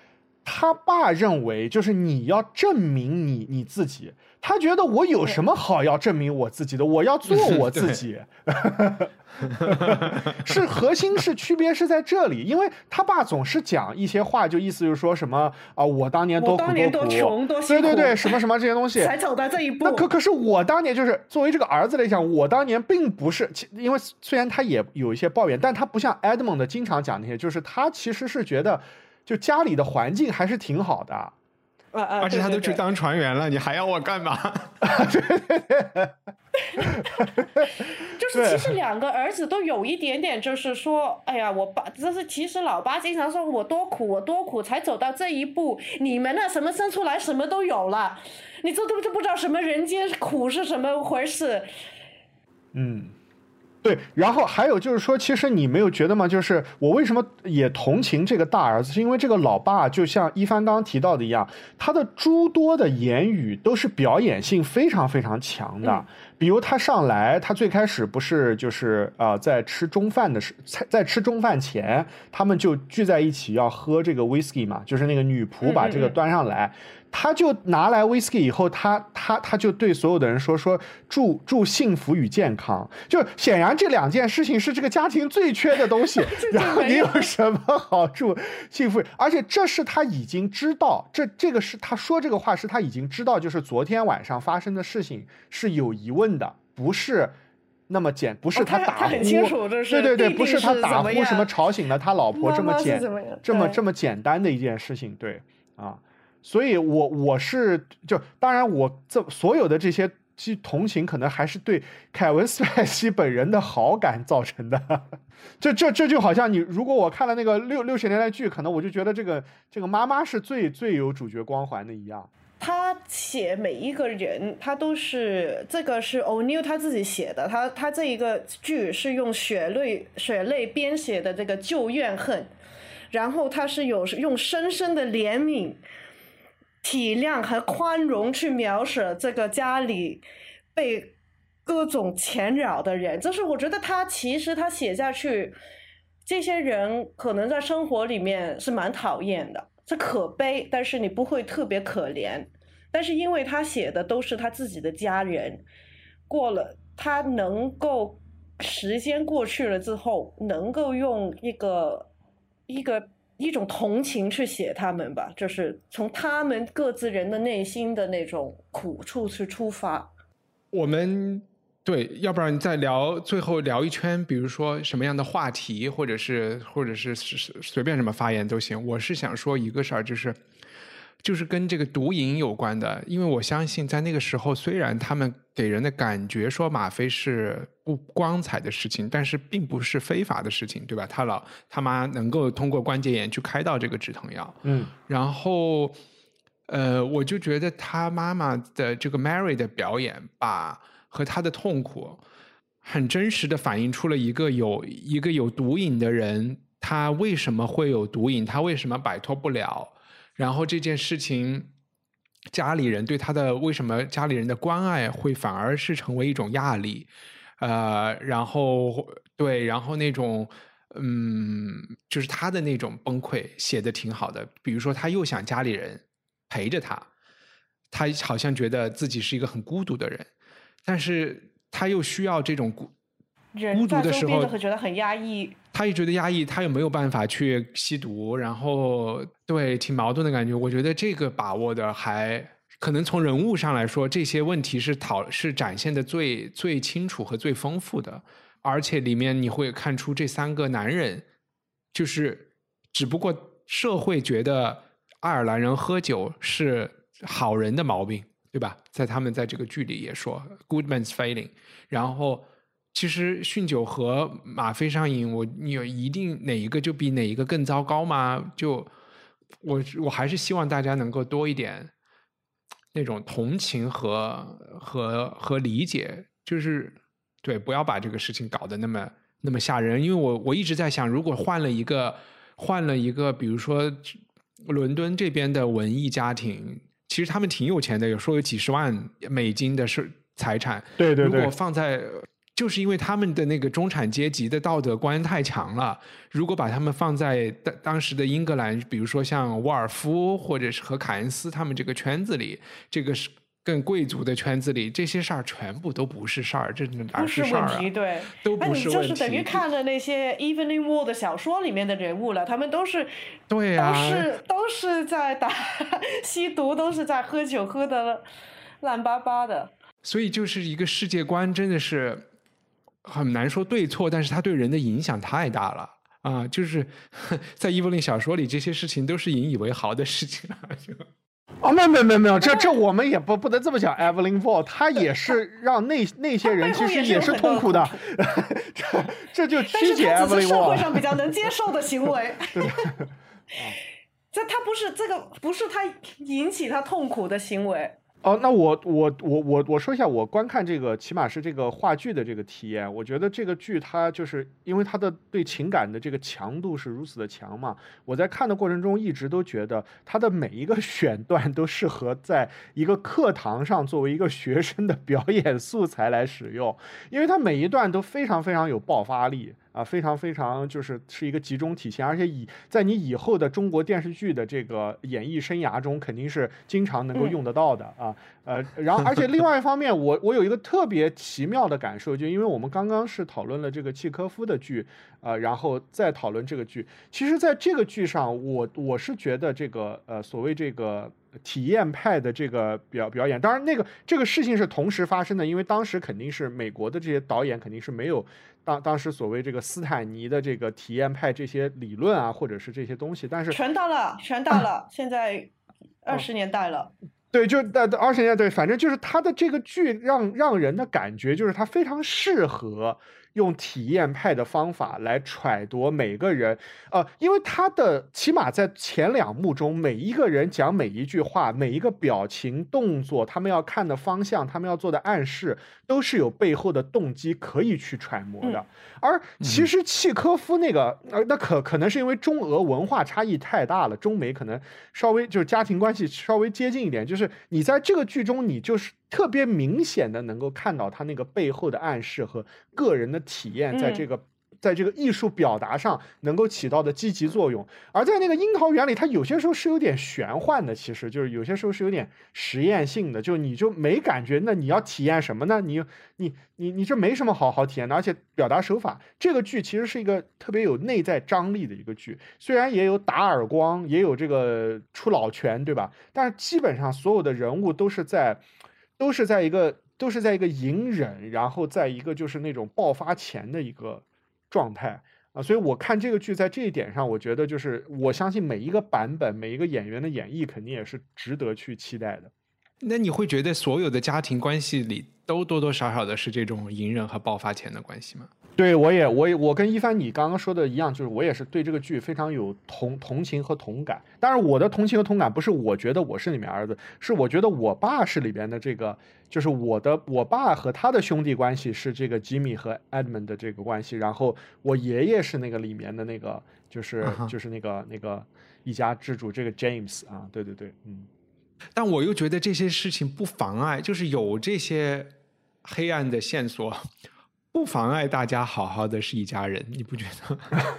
他爸认为就是你要证明你你自己，他觉得我有什么好要证明我自己的，我要做我自己。是核心是区别是在这里，因为他爸总是讲一些话，就意思就是说什么啊、呃，我当年多苦多苦， 我当年多穷多辛苦， 对对对，什么什么这些东西， 才走到这一步。 那可可是我当年就是作为这个儿子来讲，我当年并不是，因为虽然他也有一些抱怨，但他不像 Edmond 的经常讲那些，就是他其实是觉得就家里的环境还是挺好的。 呃呃、 而且他都去当船员了，你还要我干嘛？ 对对对， 就是其实两个儿子都有一点点，就是说，哎呀，我爸，就是其实老爸经常说我多苦，我多苦才走到这一步，你们呢什么生出来什么都有了，你这都不知道什么人间苦是什么回事。 嗯。对，然后还有就是说，其实你没有觉得吗？就是我为什么也同情这个大儿子，是因为这个老爸就像一帆刚刚提到的一样，他的诸多的言语都是表演性非常非常强的。嗯、比如他上来，他最开始不是就是呃在吃中饭的时，在吃中饭前，他们就聚在一起要喝这个 whisky 嘛，就是那个女仆把这个端上来。嗯嗯嗯，他就拿来 whisky 以后，他他他就对所有的人说说祝祝幸福与健康，就显然这两件事情是这个家庭最缺的东西，然后你有什么好祝幸福？而且这是他已经知道，这这个是他说这个话是他已经知道，就是昨天晚上发生的事情是有疑问的，不是那么简，不是他打呼， 哦、他很清楚这是对对对， 弟弟不是他打呼什么吵醒了他老婆这么简这么这么简单的一件事情，对啊。所以我我是就当然我这所有的这些同情可能还是对凯文·斯派西本人的好感造成的。这这这就好像你如果我看了那个六六十年代剧，可能我就觉得这个这个妈妈是最最有主角光环的一样。 他写每一个人，他都是这个是 O'Neill 他自己写的，他他这一个剧是用血泪血泪编写的这个旧怨恨，然后他是有用深深的怜悯。体谅和宽容去描写这个家里被各种侵扰的人，这是我觉得他其实他写下去，这些人可能在生活里面是蛮讨厌的，是可悲，但是你不会特别可怜。但是因为他写的都是他自己的家人，过了他能够时间过去了之后，能够用一个一个。一种同情去写他们吧，就是从他们各自人的内心的那种苦处去出发。 我们对，要不然再聊，最后聊一圈，比如说什么样的话题，或者是或者是随便什么发言都行。我是想说一个事儿，就是就是跟这个毒瘾有关的，因为我相信在那个时候，虽然他们给人的感觉说吗啡是不光彩的事情，但是并不是非法的事情，对吧？他老他妈能够通过关节炎去开到这个止疼药， 嗯， 然后呃，我就觉得他妈妈的这个 Mary 的表演，把和他的痛苦很真实的反映出了一个有一个有毒瘾的人，他为什么会有毒瘾，他为什么摆脱不了。然后这件事情家里人对他的为什么家里人的关爱会反而是成为一种压力，呃，然后对，然后那种嗯，就是他的那种崩溃写得挺好的。比如说他又想家里人陪着他，他好像觉得自己是一个很孤独的人，但是他又需要这种孤孤独的时候， 会觉得很压抑。 他也觉得压抑，他又没有办法去吸毒，然后对，挺矛盾的感觉。我觉得这个把握的还可能从人物上来说，这些问题是讨是展现的最最清楚和最丰富的，而且里面你会看出这三个男人，就是只不过社会觉得爱尔兰人喝酒是好人的毛病，对吧？在他们在这个剧里也说 Goodman's failing， 然后。其实酗酒和吗啡上瘾，我你有一定哪一个就比哪一个更糟糕吗？就我我还是希望大家能够多一点那种同情和和和理解，就是对，不要把这个事情搞得那么那么吓人。因为我我一直在想，如果换了一个换了一个，比如说伦敦这边的文艺家庭，其实他们挺有钱的，有说有几十万美金的是财产， 对对对， 如果放在就是因为他们的那个中产阶级的道德观太强了，如果把他们放在当当时的英格兰，比如说像沃尔夫或者是和凯恩斯他们这个圈子里，这个是更贵族的圈子里，这些事儿全部都不是事儿，这哪是事儿啊？ 不是问题，对， 都不是问题。 那你就是等于看了那些 Evelyn Waugh 的小说里面的人物了，他们都是对呀、 啊，都是都是在打吸毒，都是在喝酒，喝的烂巴巴的。 所以就是一个世界观，真的是很难说对错，但是它对人的影响太大了啊！就是在伊芙琳小说里，这些事情都是引以为豪的事情啊。 哦，没有没有没有没有，这这我们也不不能这么讲。Evelyn Waugh 他也是让那那些人其实也是痛苦的，这这就曲解 Evelyn Waugh。 社会上比较能接受的行为。这他不是这个不是他引起他痛苦的行为。 哦，那我我我我我说一下我观看这个，起码是这个话剧的这个体验。我觉得这个剧它就是因为它的对情感的这个强度是如此的强嘛，我在看的过程中一直都觉得它的每一个选段都适合在一个课堂上作为一个学生的表演素材来使用，因为它每一段都非常非常有爆发力。啊，非常非常就是是一个集中体现，而且以在你以后的中国电视剧的这个演艺生涯中，肯定是经常能够用得到的啊。呃，然后而且另外一方面，我我有一个特别奇妙的感受，就因为我们刚刚是讨论了这个契科夫的剧，呃，然后再讨论这个剧。其实，在这个剧上，我我是觉得这个呃所谓这个体验派的这个表表演，当然那个这个事情是同时发生的，因为当时肯定是美国的这些导演肯定是没有。当当时所谓这个斯坦尼的这个体验派这些理论啊，或者是这些东西，但是全到了，全到了，现在二十年代了。 对，就在二十年代，对，反正就是他的这个剧让让人的感觉就是他非常适合用体验派的方法来揣度每个人，呃，因为他的起码在前两幕中，每一个人讲每一句话，每一个表情动作，他们要看的方向，他们要做的暗示，都是有背后的动机可以去揣摩的。嗯、而其实契科夫那个，呃，那可可能是因为中俄文化差异太大了，中美可能稍微就是家庭关系稍微接近一点，就是你在这个剧中，你就是特别明显的能够看到他那个背后的暗示和个人的体验，在这个、嗯、在这个艺术表达上能够起到的积极作用。而在那个樱桃园里，它有些时候是有点玄幻的，其实就是有些时候是有点实验性的，就你就没感觉，那你要体验什么呢？你你你你这没什么好好体验的，而且表达手法，这个剧其实是一个特别有内在张力的一个剧，虽然也有打耳光，也有这个出老拳，对吧？但是基本上所有的人物都是在。都是在一个都是在一个隐忍，然后在一个就是那种爆发前的一个状态啊，所以我看这个剧在这一点上，我觉得就是我相信每一个版本每一个演员的演绎肯定也是值得去期待的。 那你会觉得所有的家庭关系里都多多少少的是这种隐忍和爆发前的关系吗？ 对，我也我也我跟一帆你刚刚说的一样，就是我也是对这个剧非常有同同情和同感。当然我的同情和同感不是我觉得我是里面儿子，是我觉得我爸是里边的这个，就是我的我爸和他的兄弟关系是这个吉米和 Edmund 的这个关系，然后我爷爷是那个里面的那个就是、uh-huh. 就是那个那个一家之主这个 James 啊，对对对，嗯。 但我又觉得这些事情不妨碍，就是有这些黑暗的线索不妨碍大家好好的是一家人，你不觉得？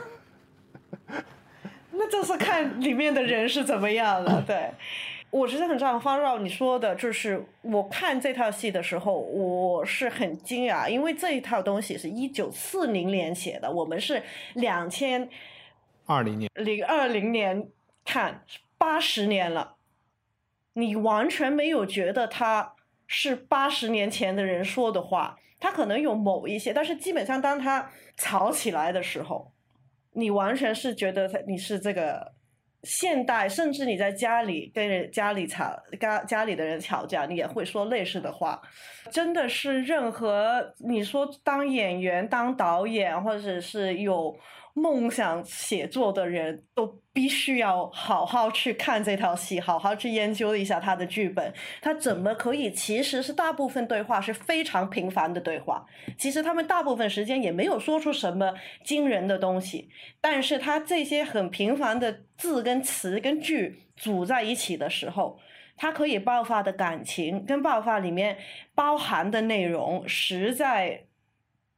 那就是看里面的人是怎么样了。对，我其实很赞同方绕你说的，就是我看这套戏的时候，我是很惊讶，因为这一套东西是一九四零年写的，我们是两千二零年零二零年看，八十年了。你完全没有觉得他是八十年前的人说的话，他可能有某一些，但是基本上当他吵起来的时候，你完全是觉得你是这个现代，甚至你在家里跟家里吵家家里的人吵架，你也会说类似的话。真的是任何你说当演员、当导演，或者是有梦想写作的人都必须要好好去看这套戏，好好去研究一下他的剧本，他怎么可以其实是大部分对话是非常平凡的对话，其实他们大部分时间也没有说出什么惊人的东西，但是他这些很平凡的字跟词跟句组在一起的时候，他可以爆发的感情跟爆发里面包含的内容实在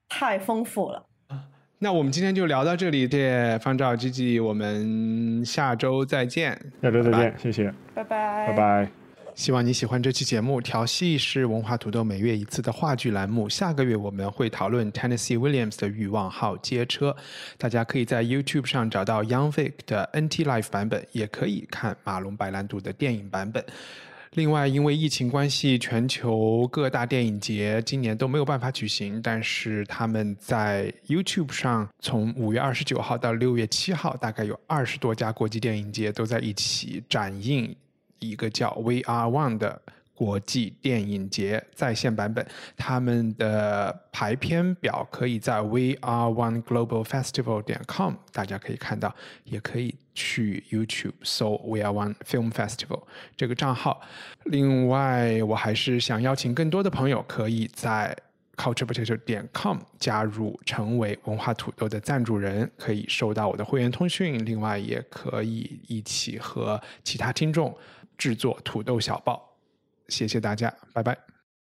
太丰富了。 那我们今天就聊到这里，这方照 Gigi， 我们下周再见。 下周再见， 拜拜， 谢谢， 拜拜， 拜拜。 希望你喜欢这期节目。调戏是文化土豆每月一次的话剧栏目，下个月我们会讨论 Tennessee Williams 的欲望号街车。大家可以在 YouTube 上找到 Young Vic 的 N T Live 版本，也可以看马龙白兰度的电影版本。另外，因为疫情关系，全球各大电影节今年都没有办法举行，但是他们在 YouTube 上从五月二十九号到六月七号，大概有二十多家国际电影节都在一起展映一个叫 We Are One 的国际电影节在线版本。他们的排片表可以在 we are one global festival 点 com 大家可以看到，也可以去 YouTube 搜 We Are One Film Festival 这个账号。另外，我还是想邀请更多的朋友可以在 culture potato 点 com 加入成为文化土豆的赞助人，可以收到我的会员通讯，另外也可以一起和其他听众制作土豆小报。谢谢大家，拜拜。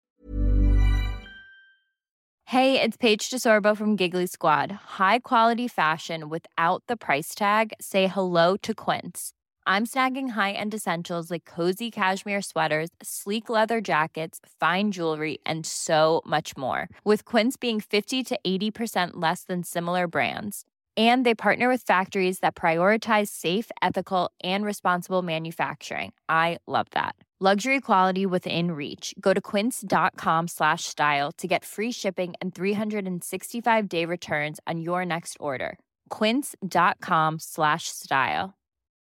Hey, it's Paige DeSorbo from Giggly Squad. High quality fashion without the price tag. Say hello to Quince. I'm snagging high-end essentials like cozy cashmere sweaters, sleek leather jackets, fine jewelry, and so much more. With Quince being fifty to eighty percent less than similar brands. And they partner with factories that prioritize safe, ethical, and responsible manufacturing. I love that. Luxury quality within reach. Go to quince.com slash style to get free shipping and three sixty-five day returns on your next order. Quince.com slash style.